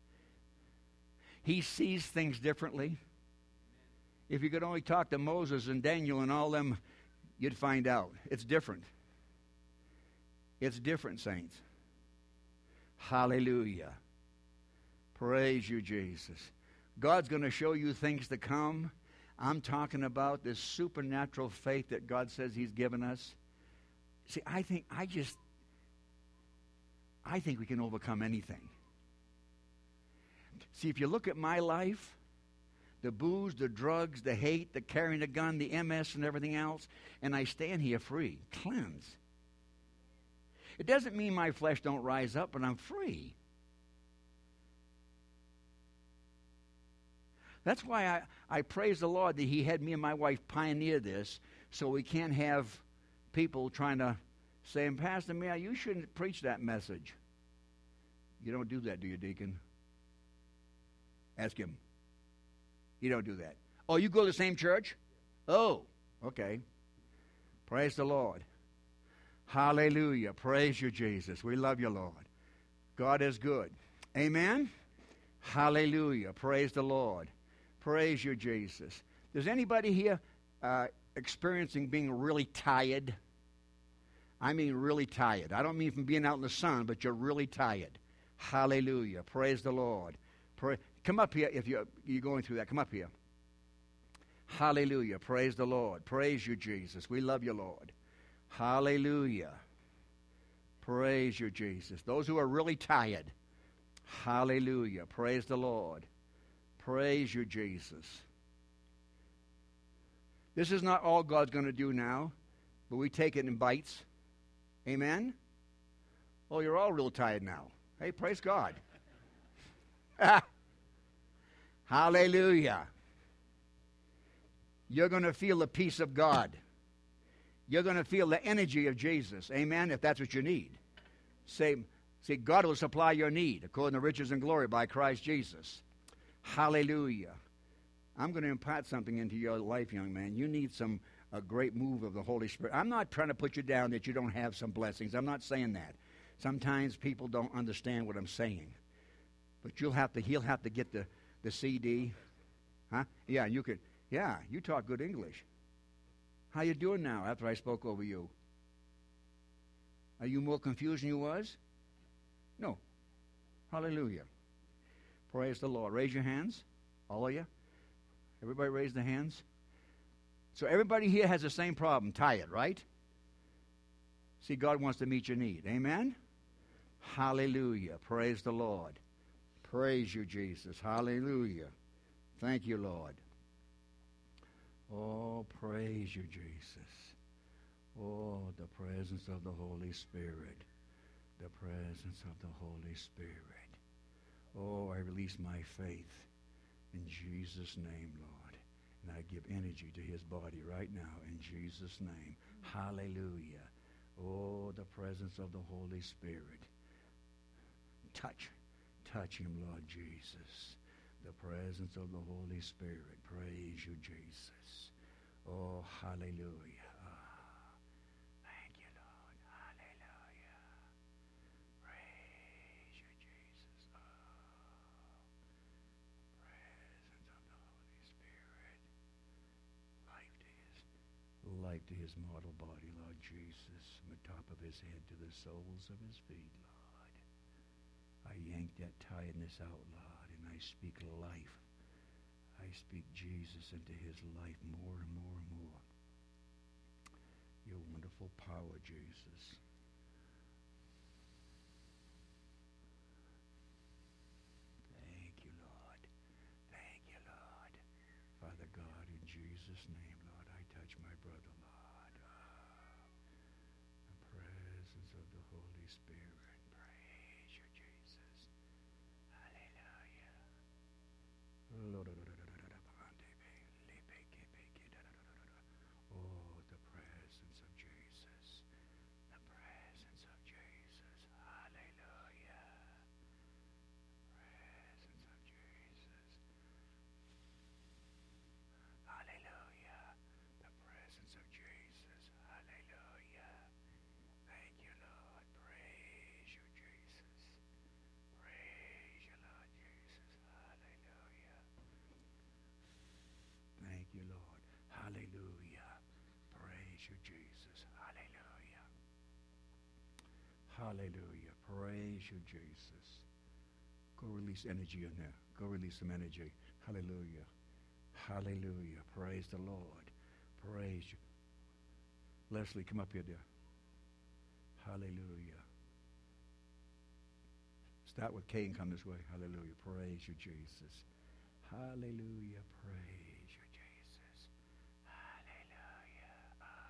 He sees things differently. If you could only talk to Moses and Daniel and all them, you'd find out. It's different. It's different, saints. Hallelujah. Praise you, Jesus. God's going to show you things to come. I'm talking about this supernatural faith that God says He's given us. See, I think, I just, I think we can overcome anything. See, if you look at my life, the booze, the drugs, the hate, the carrying a gun, the M S and everything else, and I stand here free, cleansed. It doesn't mean my flesh don't rise up, but I'm free. That's why I, I praise the Lord that He had me and my wife pioneer this, so we can't have people trying to say, Pastor Mia, you shouldn't preach that message. You don't do that, do you, deacon? Ask him. You don't do that. Oh, you go to the same church? Oh, okay. Praise the Lord. Hallelujah. Praise you, Jesus. We love you, Lord. God is good. Amen? Hallelujah. Praise the Lord. Praise you, Jesus. Does anybody here uh, experiencing being really tired? I mean really tired. I don't mean from being out in the sun, but you're really tired. Hallelujah. Praise the Lord. Pray, come up here if you're, you're going through that. Come up here. Hallelujah. Praise the Lord. Praise you, Jesus. We love you, Lord. Hallelujah. Praise you, Jesus. Those who are really tired. Hallelujah. Praise the Lord. Praise you, Jesus. This is not all God's going to do now, but we take it in bites. Amen? Oh, you're all real tired now. Hey, praise God. Hallelujah. You're going to feel the peace of God. You're going to feel the energy of Jesus. Amen, if that's what you need. Say, say, God will supply your need according to riches and glory by Christ Jesus. Hallelujah. I'm going to impart something into your life, young man. You need some a great move of the Holy Spirit. I'm not trying to put you down that you don't have some blessings. I'm not saying that. Sometimes people don't understand what I'm saying. But you'll have to, he'll have to get the, the C D. Huh? Yeah, you could, yeah, you talk good English. How you doing now after I spoke over you? Are you more confused than you was? No. Hallelujah. Praise the Lord. Raise your hands, all of you. Everybody raise their hands. So everybody here has the same problem, tired, right? See, God wants to meet your need. Amen? Hallelujah. Praise the Lord. Praise you, Jesus. Hallelujah. Thank you, Lord. Oh, praise you, Jesus. Oh, the presence of the Holy Spirit. The presence of the Holy Spirit. Oh, I release my faith In Jesus' name, Lord. And I give energy to his body right now in Jesus' name. Hallelujah. Oh, the presence of the Holy Spirit. Touch. Touch him, Lord Jesus. The presence of the Holy Spirit. Praise you, Jesus. Oh, hallelujah. Ah, thank you, Lord. Hallelujah. Praise you, Jesus. Oh, presence of the Holy Spirit. Life to his, life to his mortal body, Lord Jesus, from the top of his head to the soles of his feet, Lord. I yank that tiredness out, Lord, and I speak life. I speak Jesus into his life more and more and more. Your wonderful power, Jesus. Thank you, Lord. Thank you, Lord. Father God, in Jesus' name, Lord, I touch my brother, Lord. Ah, the presence of the Holy Spirit. Praise you, Jesus. Hallelujah. Lord, oh, the presence of Jesus. The presence of Jesus. Hallelujah. Presence of Jesus. Hallelujah. The presence of Jesus. Hallelujah. Thank you, Lord. Praise you, Jesus. Praise you, Lord Jesus. Hallelujah. Thank you, Lord. Hallelujah. Praise you, Jesus. Hallelujah. Hallelujah. Praise you, Jesus. Go release energy in there. Go release some energy. Hallelujah. Hallelujah. Praise the Lord. Praise you. Leslie, come up here, dear. Hallelujah. Start with K and come this way. Hallelujah. Praise you, Jesus. Hallelujah. Praise you, Jesus. Hallelujah.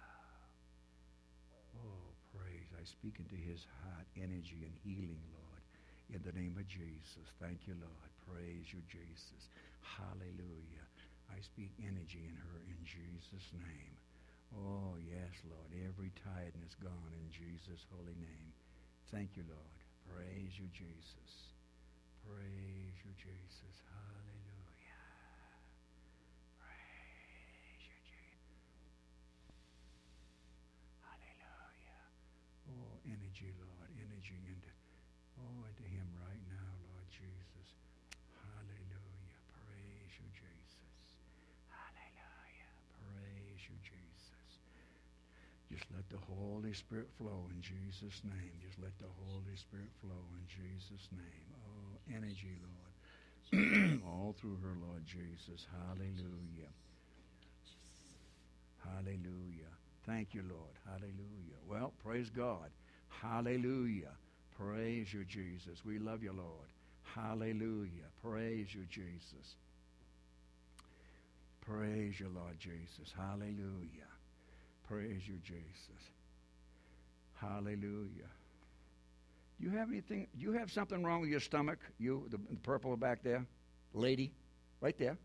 Oh, oh, praise. I speak into his heart energy and healing, Lord, in the name of Jesus. Thank you, Lord. Praise you, Jesus. Hallelujah. I speak energy in her in Jesus' name. Oh, yes, Lord. Every tiredness gone in Jesus' holy name. Thank you, Lord. Praise you, Jesus. Praise you, Jesus. Hallelujah. Praise you, Jesus. Hallelujah. Oh, energy, Lord. Energy into, oh, into him right now, Lord Jesus. Hallelujah. Praise you, Jesus. Hallelujah. Praise you, Jesus. Just let the Holy Spirit flow in Jesus' name. Just let the Holy Spirit flow in Jesus' name. Oh, energy, Lord. All through her, Lord Jesus. Hallelujah. Hallelujah. Thank you, Lord. Hallelujah. Well, praise God. Hallelujah. Praise you, Jesus. We love you, Lord. Hallelujah. Praise you, Jesus. Praise you, Lord Jesus. Hallelujah. Praise you, Jesus. Hallelujah. Do you have anything? Do you have something wrong with your stomach? You, the, the purple back there, lady, right there.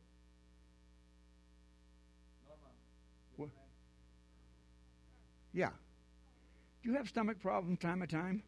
What? Yeah. Do you have stomach problems time to time?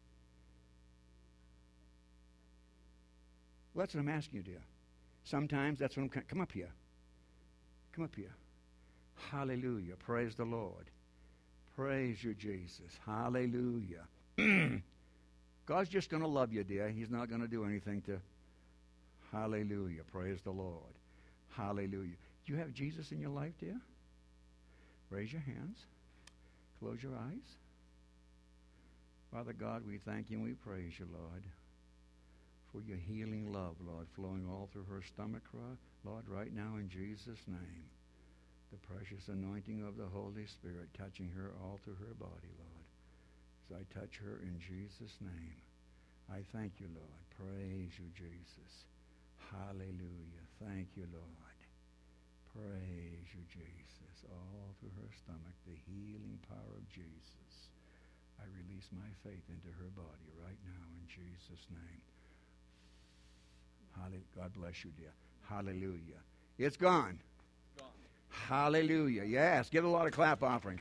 Well, that's what I'm asking you, dear. Sometimes that's what I'm. Come up here. Come up here. Hallelujah. Praise the Lord. Praise you, Jesus. Hallelujah. God's just going to love you, dear. He's not going to do anything to... Hallelujah. Praise the Lord. Hallelujah. Do you have Jesus in your life, dear? Raise your hands. Close your eyes. Father God, we thank you and we praise you, Lord, for your healing love, Lord, flowing all through her stomach, Lord, right now in Jesus' name. The precious anointing of the Holy Spirit touching her all through her body, Lord. As I touch her in Jesus' name, I thank you, Lord. Praise you, Jesus. Hallelujah. Thank you, Lord. Praise you, Jesus. All through her stomach, the healing power of Jesus. I release my faith into her body right now in Jesus' name. Hallelujah. God bless you, dear. Hallelujah. It's gone. It's gone. Hallelujah. Yes, give a lot of clap offering.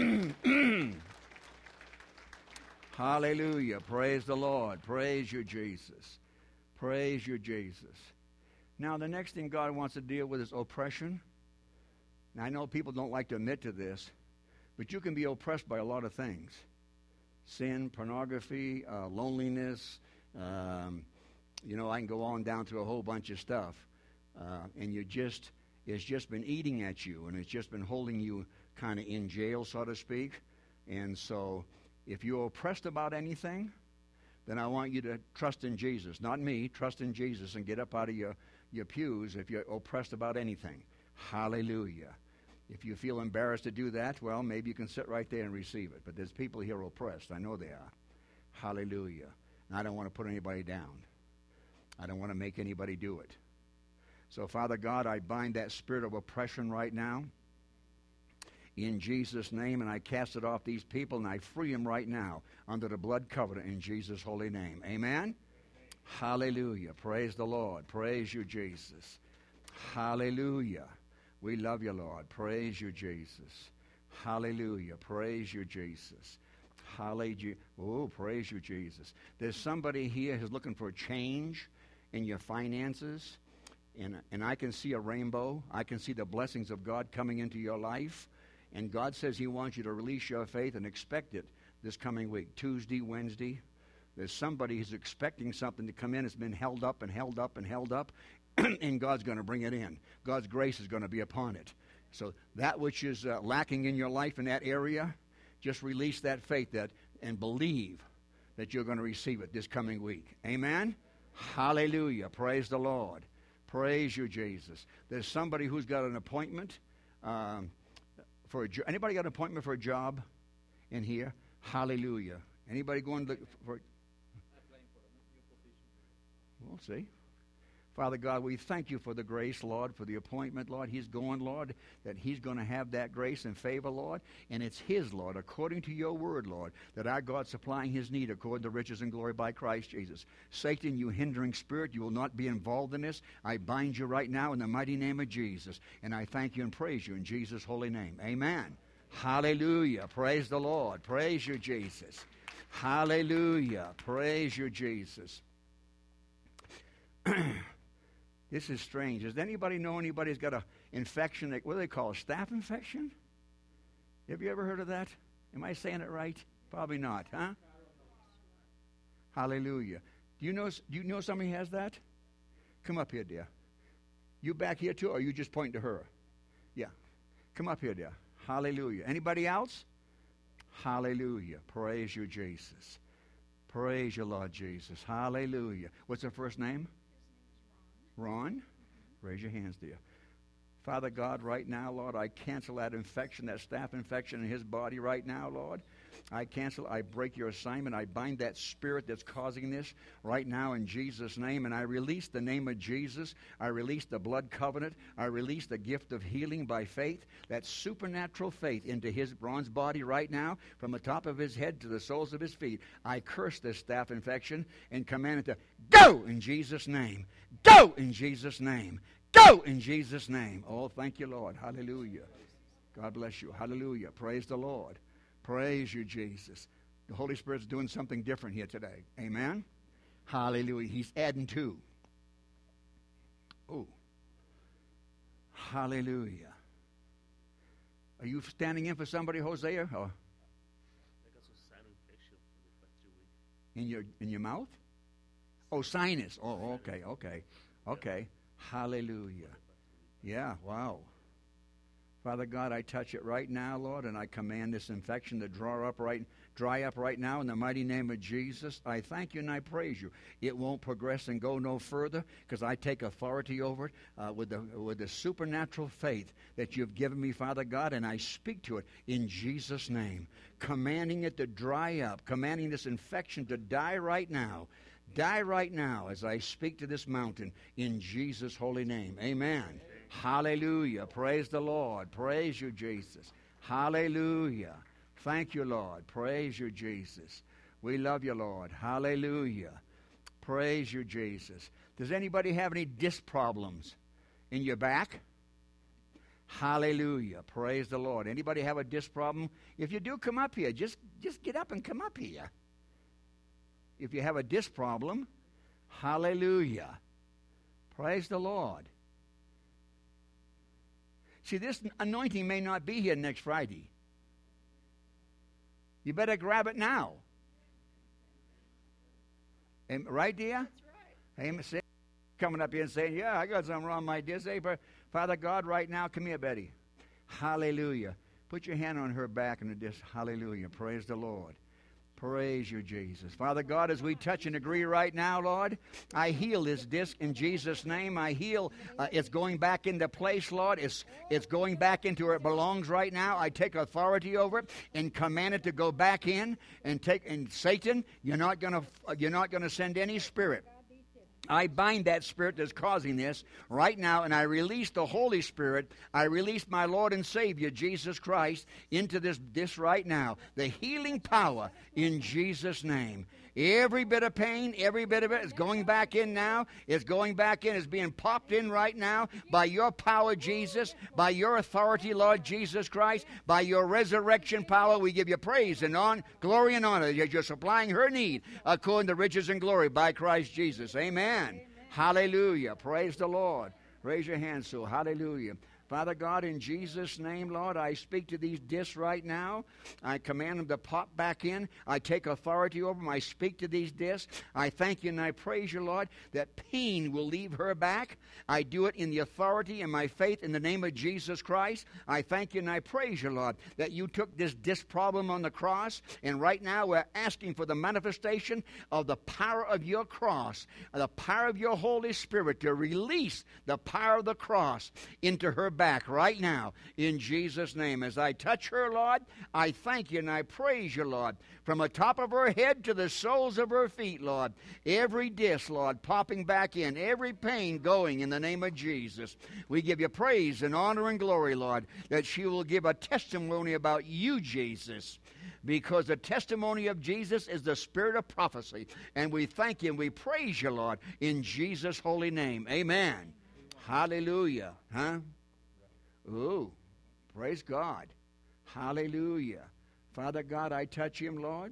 Hallelujah. Praise the Lord. Praise you, Jesus. Praise you, Jesus. Now, the next thing God wants to deal with is oppression. Now, I know people don't like to admit to this, but you can be oppressed by a lot of things. Sin, pornography, uh, loneliness. Um, you know, I can go on down to a whole bunch of stuff. Uh, and you just, it's just been eating at you, and it's just been holding you kind of in jail, so to speak. And so, if you're oppressed about anything, then I want you to trust in Jesus. Not me, trust in Jesus and get up out of your, your pews if you're oppressed about anything. Hallelujah. If you feel embarrassed to do that, well, maybe you can sit right there and receive it. But there's people here oppressed. I know they are. Hallelujah. And I don't want to put anybody down. I don't want to make anybody do it. So, Father God, I bind that spirit of oppression right now in Jesus' name, and I cast it off these people, and I free them right now under the blood covenant in Jesus' holy name. Amen? Amen. Hallelujah. Praise the Lord. Praise you, Jesus. Hallelujah. We love you, Lord. Praise you, Jesus. Hallelujah. Praise you, Jesus. Hallelujah. Oh, praise you, Jesus. There's somebody here who's looking for a change in your finances. And, and I can see a rainbow. I can see the blessings of God coming into your life. And God says He wants you to release your faith and expect it this coming week, Tuesday, Wednesday. There's somebody who's expecting something to come in. It's been held up and held up and held up, and God's going to bring it in. God's grace is going to be upon it. So that which is uh, lacking in your life in that area, just release that faith that and believe that you're going to receive it this coming week. Amen? Hallelujah. Praise the Lord. Praise you, Jesus. There's somebody who's got an appointment um, for a jo- anybody got an appointment for a job in here? Hallelujah. Anybody going to for? Applying for a new position. We'll see. Father God, we thank you for the grace, Lord, for the appointment, Lord. He's going, Lord, that he's going to have that grace and favor, Lord. And it's his, Lord, according to your word, Lord, that our God supplying his need according to riches and glory by Christ Jesus. Satan, you hindering spirit, you will not be involved in this. I bind you right now in the mighty name of Jesus. And I thank you and praise you in Jesus' holy name. Amen. Hallelujah. Praise the Lord. Praise you, Jesus. Hallelujah. Praise you, Jesus. This is strange. Does anybody know anybody who's got an infection, that, what do they call it, staph infection? Have you ever heard of that? Am I saying it right? Probably not, huh? Hallelujah. Do you know, do you know somebody who has that? Come up here, dear. You back here too, or are you just pointing to her? Yeah. Come up here, dear. Hallelujah. Anybody else? Hallelujah. Praise you, Jesus. Praise you, Lord Jesus. Hallelujah. What's her first name? Ron? Raise your hands, dear. Father God, right now, Lord, I cancel that infection, that staph infection in his body right now, Lord. I cancel, I break your assignment. I bind that spirit that's causing this right now in Jesus' name. And I release the name of Jesus. I release the blood covenant. I release the gift of healing by faith, that supernatural faith into his bronze body right now, from the top of his head to the soles of his feet. I curse this staph infection and command it to go in Jesus' name. Go in Jesus' name. Go in Jesus' name. Oh, thank you, Lord. Hallelujah. God bless you. Hallelujah. Praise the Lord. Praise you, Jesus. The Holy Spirit's doing something different here today. Amen? Hallelujah. He's adding to. Oh. Hallelujah. Are you standing in for somebody, Hosea? Or I got some sinus infection for the past three weeks. in your in your mouth? Oh, sinus. Oh, okay, okay. Okay. Hallelujah. Yeah, wow. Father God, I touch it right now, Lord, and I command this infection to draw up right, dry up right now in the mighty name of Jesus. I thank you and I praise you. It won't progress and go no further because I take authority over it uh, with the with the supernatural faith that you've given me, Father God, and I speak to it in Jesus' name, commanding it to dry up, commanding this infection to die right now. Die right now as I speak to this mountain in Jesus' holy name. Amen. Amen. Hallelujah. Praise the Lord. Praise you, Jesus. Hallelujah. Thank you, Lord. Praise you, Jesus. We love you, Lord. Hallelujah. Praise you, Jesus. Does anybody have any disc problems? In your back? Hallelujah. Praise the Lord. Anybody have a disc problem? If you do, come up here. Just, just get up and come up here. If you have a disc problem, hallelujah. Praise the Lord. See, this anointing may not be here next Friday. You better grab it now. Am- right, dear? That's right. Amen. Say- Coming up here and saying, yeah, I got something wrong with my disc. Hey, Father God, right now, come here, Betty. Hallelujah. Put your hand on her back and the disc. Hallelujah. Praise the Lord. Praise you, Jesus. Father God, as we touch and agree right now, Lord, I heal this disc in Jesus' name. I heal. Uh, it's going back into place, Lord. It's it's going back into where it belongs right now. I take authority over it and command it to go back in and take. And Satan, you're not gonna you're not gonna send any spirit. I bind that spirit that's causing this right now, and I release the Holy Spirit. I release my Lord and Savior, Jesus Christ, into this, this right now. The healing power in Jesus' name. Every bit of pain, every bit of it is going back in now. It's going back in. It's being popped in right now by your power, Jesus, by your authority, Lord Jesus Christ, by your resurrection power. We give you praise and on, glory and honor. You're supplying her need according to riches and glory by Christ Jesus. Amen. Amen. Hallelujah. Praise the Lord. Raise your hands, so hallelujah. Father God, in Jesus' name, Lord, I speak to these discs right now. I command them to pop back in. I take authority over them. I speak to these discs. I thank you and I praise you, Lord, that pain will leave her back. I do it in the authority and my faith in the name of Jesus Christ. I thank you and I praise you, Lord, that you took this disc problem on the cross, and right now we're asking for the manifestation of the power of your cross, the power of your Holy Spirit to release the power of the cross into her back right now in Jesus' name. As I touch her, Lord, I thank you and I praise you, Lord, from the top of her head to the soles of her feet, Lord. Every disc, Lord, popping back in, every pain going in the name of Jesus. We give you praise and honor and glory, Lord, that she will give a testimony about you, Jesus, because the testimony of Jesus is the spirit of prophecy. And we thank you and we praise you, Lord, in Jesus' holy name. Amen. Hallelujah. Huh? Ooh, praise God. Hallelujah. Father God, I touch him, Lord.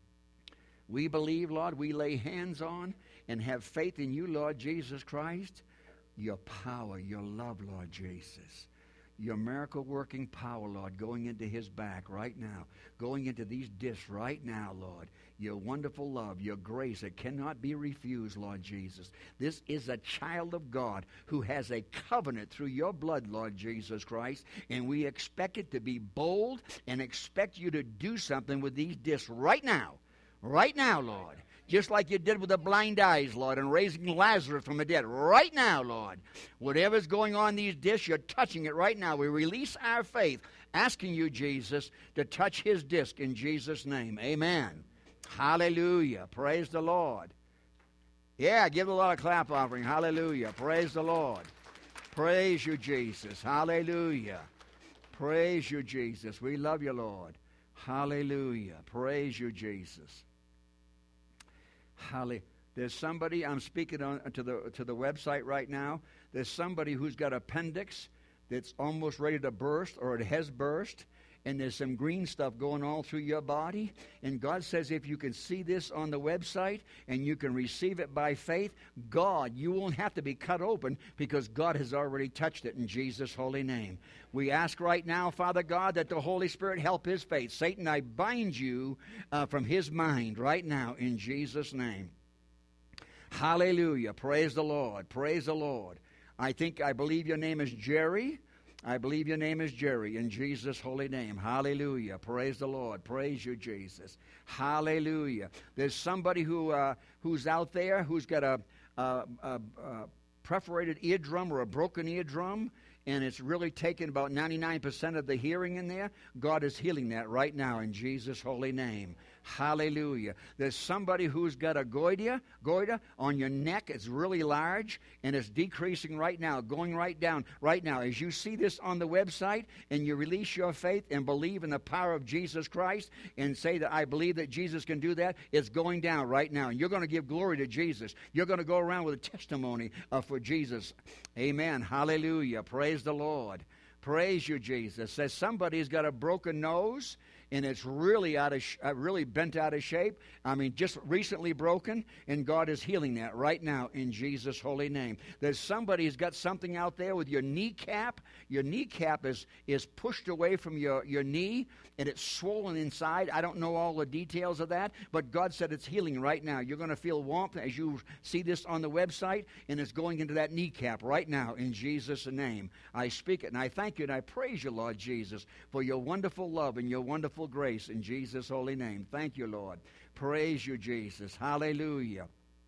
We believe, Lord, we lay hands on and have faith in you, Lord Jesus Christ. Your power, your love, Lord Jesus. Your miracle-working power, Lord, going into his back right now, going into these discs right now, Lord. Your wonderful love, your grace that cannot be refused, Lord Jesus. This is a child of God who has a covenant through your blood, Lord Jesus Christ, and we expect it to be bold and expect you to do something with these discs right now. Right now, Lord. Just like you did with the blind eyes, Lord, and raising Lazarus from the dead. Right now, Lord. Whatever's going on in these discs, you're touching it right now. We release our faith, asking you, Jesus, to touch his disc in Jesus' name. Amen. Hallelujah. Praise the Lord. Yeah, give the Lord a clap offering. Hallelujah. Praise the Lord. Praise you, Jesus. Hallelujah. Praise you, Jesus. We love you, Lord. Hallelujah. Praise you, Jesus. Hallelujah. There's somebody, I'm speaking on, to the to the website right now. There's somebody who's got appendix that's almost ready to burst, or it has burst, and there's some green stuff going all through your body. And God says if you can see this on the website and you can receive it by faith, God, you won't have to be cut open because God has already touched it in Jesus' holy name. We ask right now, Father God, that the Holy Spirit help his faith. Satan, I bind you uh, from his mind right now in Jesus' name. Hallelujah. Praise the Lord. Praise the Lord. I think, I believe your name is Jerry. I believe your name is Jerry in Jesus' holy name. Hallelujah. Praise the Lord. Praise you, Jesus. Hallelujah. There's somebody who uh, who's out there who's got a, a, a, a perforated eardrum or a broken eardrum, and it's really taken about ninety-nine percent of the hearing in there. God is healing that right now in Jesus' holy name. Hallelujah. There's somebody who's got a goiter, goiter on your neck. It's really large, and it's decreasing right now, going right down right now. As you see this on the website, and you release your faith and believe in the power of Jesus Christ and say that I believe that Jesus can do that, it's going down right now. And you're going to give glory to Jesus. You're going to go around with a testimony uh, for Jesus. Amen. Hallelujah. Praise the Lord. Praise you, Jesus. Says somebody's got a broken nose, and it's really out of, sh- uh, really bent out of shape. I mean, just recently broken, and God is healing that right now in Jesus' holy name. There's somebody who's got something out there with your kneecap. Your kneecap is is pushed away from your, your knee, and it's swollen inside. I don't know all the details of that, but God said it's healing right now. You're going to feel warmth as you see this on the website, and it's going into that kneecap right now in Jesus' name. I speak it, and I thank you, and I praise you, Lord Jesus, for your wonderful love and your wonderful grace in Jesus' holy name. Thank you, Lord. Praise you, Jesus. Hallelujah.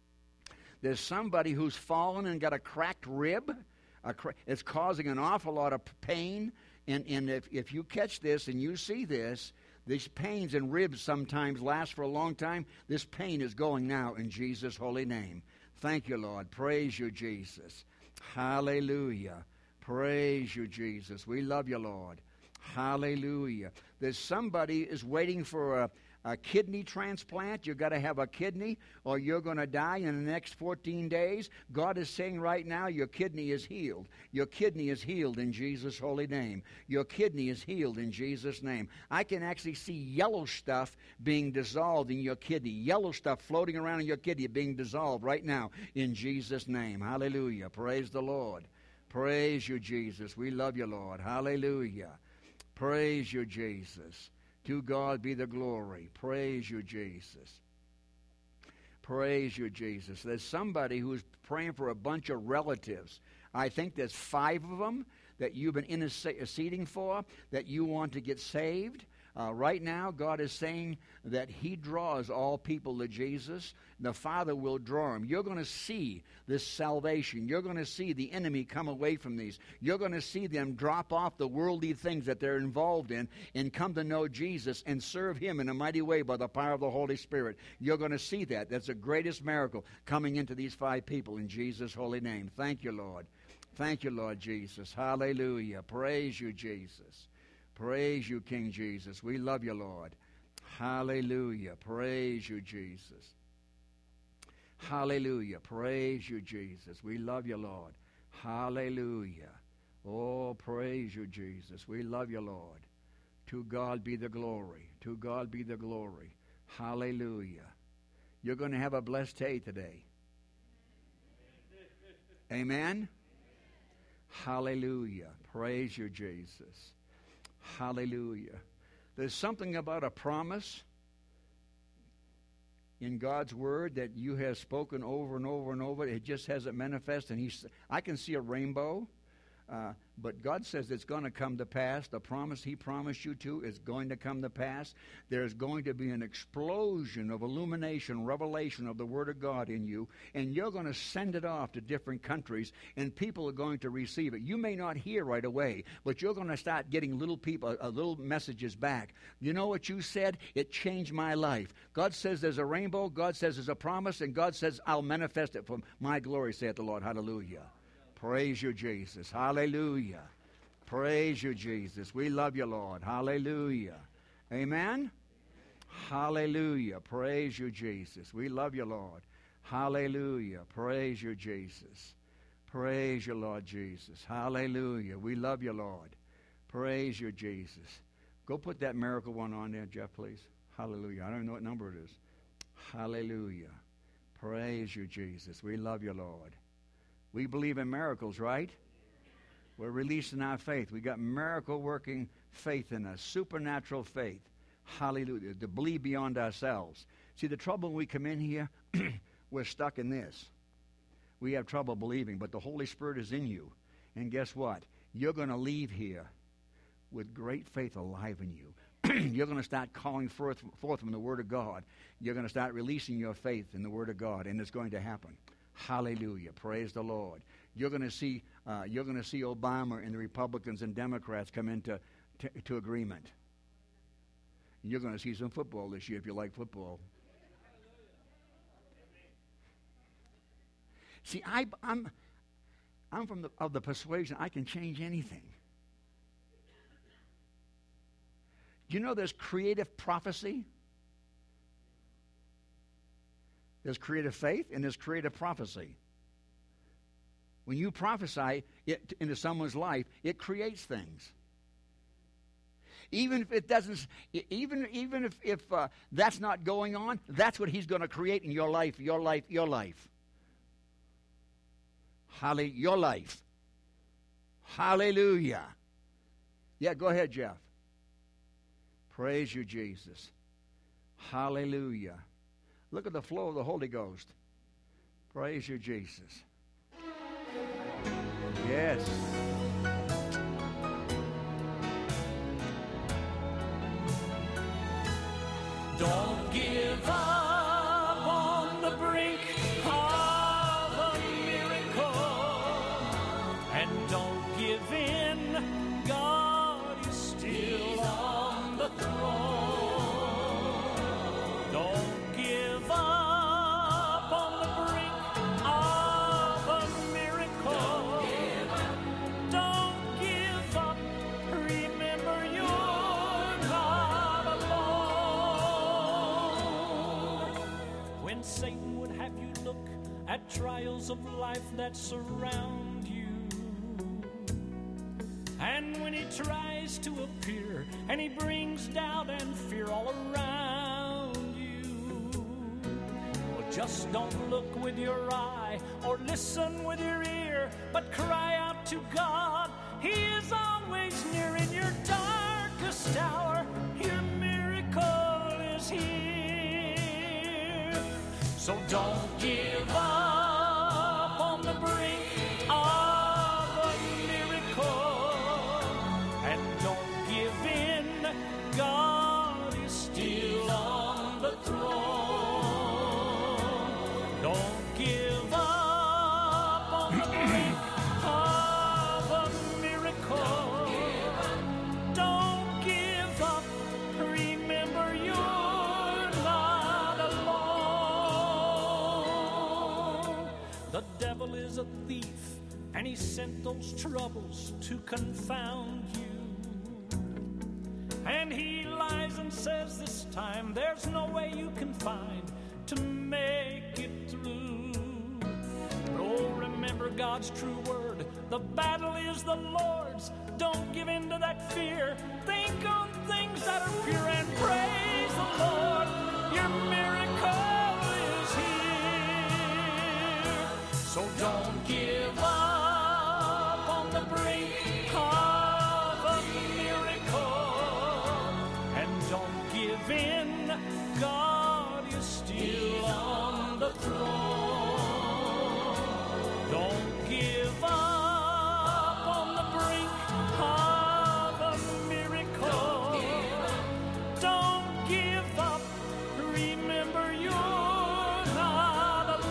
There's somebody who's fallen and got a cracked rib. A cra- it's causing an awful lot of pain. And, and if, if you catch this and you see this, these pains in ribs sometimes last for a long time. This pain is going now in Jesus' holy name. Thank you, Lord. Praise you, Jesus. Hallelujah. Praise you, Jesus. We love you, Lord. Hallelujah. There's somebody is waiting for a, a kidney transplant. You've got to have a kidney or you're going to die in the next fourteen days. God is saying right now your kidney is healed. Your kidney is healed in Jesus' holy name. Your kidney is healed in Jesus' name. I can actually see yellow stuff being dissolved in your kidney. Yellow stuff floating around in your kidney being dissolved right now in Jesus' name. Hallelujah. Praise the Lord. Praise you, Jesus. We love you, Lord. Hallelujah. Praise you, Jesus. To God be the glory. Praise you, Jesus. Praise you, Jesus. There's somebody who's praying for a bunch of relatives. I think there's five of them that you've been interceding for, that you want to get saved. Uh, right now, God is saying that He draws all people to Jesus. The Father will draw them. You're going to see this salvation. You're going to see the enemy come away from these. You're going to see them drop off the worldly things that they're involved in and come to know Jesus and serve Him in a mighty way by the power of the Holy Spirit. You're going to see that. That's the greatest miracle coming into these five people in Jesus' holy name. Thank you, Lord. Thank you, Lord Jesus. Hallelujah. Praise you, Jesus. Praise you, King Jesus. We love you, Lord. Hallelujah. Praise you, Jesus. Hallelujah. Praise you, Jesus. We love you, Lord. Hallelujah. Oh, praise you, Jesus. We love you, Lord. To God be the glory. To God be the glory. Hallelujah. You're going to have a blessed day today. Amen? Hallelujah. Praise you, Jesus. Hallelujah. There's something about a promise in God's Word that you have spoken over and over and over. It just hasn't manifested. And he's, I can see a rainbow, uh, but God says it's going to come to pass. The promise He promised you to is going to come to pass. There's going to be an explosion of illumination, revelation of the Word of God in you, and you're going to send it off to different countries, and people are going to receive it. You may not hear right away, but you're going to start getting little people, uh, little messages back. You know what you said? It changed my life. God says there's a rainbow. God says there's a promise, and God says I'll manifest it for my glory, saith the Lord. Hallelujah. Praise you, Jesus. Hallelujah. Praise you, Jesus. We love you, Lord. Hallelujah. Amen? Hallelujah. Praise you, Jesus. We love you, Lord. Hallelujah. Praise you, Jesus. Praise you, Lord Jesus. Hallelujah. We love you, Lord. Praise you, Jesus. Go put that miracle one on there, Jeff, please. Hallelujah. I don't know what number it is. Hallelujah. Praise you, Jesus. We love you, Lord. We believe in miracles, right? We're releasing our faith. We got miracle-working faith in us, supernatural faith. Hallelujah. To believe beyond ourselves. See, the trouble when we come in here, we're stuck in this. We have trouble believing, but the Holy Spirit is in you. And guess what? You're going to leave here with great faith alive in you. You're going to start calling forth, forth from the Word of God. You're going to start releasing your faith in the Word of God, and it's going to happen. Hallelujah. Praise the Lord. You're going to see uh, you're going to see Obama and the Republicans and Democrats come into to, to agreement. And you're going to see some football this year if you like football. See, I, I'm, I'm from the, of the persuasion I can change anything. Do you know there's creative prophecy? There's creative faith and there's creative prophecy. When you prophesy it into someone's life, it creates things. Even if it doesn't, even even if if uh, that's not going on, that's what He's going to create in your life, your life, your life. Hallelujah, your life. Hallelujah. Yeah, go ahead, Jeff. Praise you, Jesus. Hallelujah. Look at the flow of the Holy Ghost. Praise you, Jesus. Yes. Don't give up on the brink of a miracle, and don't give in. God is still on the throne. Don't give up on the brink of a miracle. Don't give up. Remember you're not alone. When Satan would have you look at trials of life that surround you, and when he tries to appear and he brings doubt and fear all around you, well, just don't look with your eye or listen with your ear, but cry out to God. He is always near in your darkest hour. Your miracle is here. So don't give up on the brink of a miracle, and don't give in. God is still on the throne. Don't give up on the brink of a miracle. Don't give up. Remember you're not alone. The devil is a thief, and he sent those troubles to confound you. And he lies and says this time there's no way you can find to make it through. But oh, remember God's true word. The battle is the Lord's. Don't give in to that fear. Think on things that are pure and praise the Lord. Your miracle is here. So don't give up on the brink of a miracle, and don't give in. God is still on the throne. Don't give up on the brink of a miracle. Don't give up. Remember you're not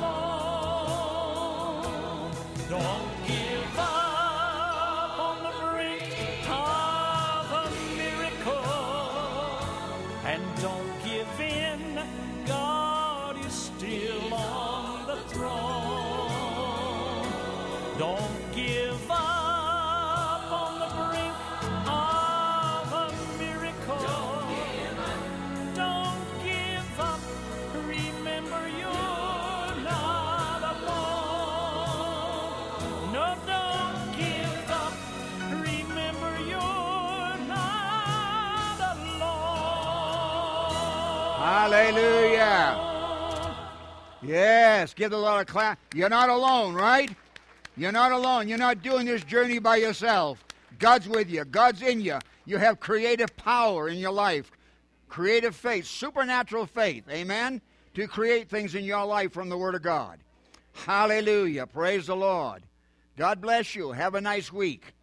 alone. Don't give up on the brink of a miracle, and don't give in. God is still on the throne. Don't give up on the brink of a miracle. Don't give up. Remember you're not alone. No, don't give up. Remember you're not alone. Hallelujah. Yes, give the Lord a clap. You're not alone, right? You're not alone. You're not doing this journey by yourself. God's with you. God's in you. You have creative power in your life. Creative faith, supernatural faith, amen, to create things in your life from the Word of God. Hallelujah. Praise the Lord. God bless you. Have a nice week.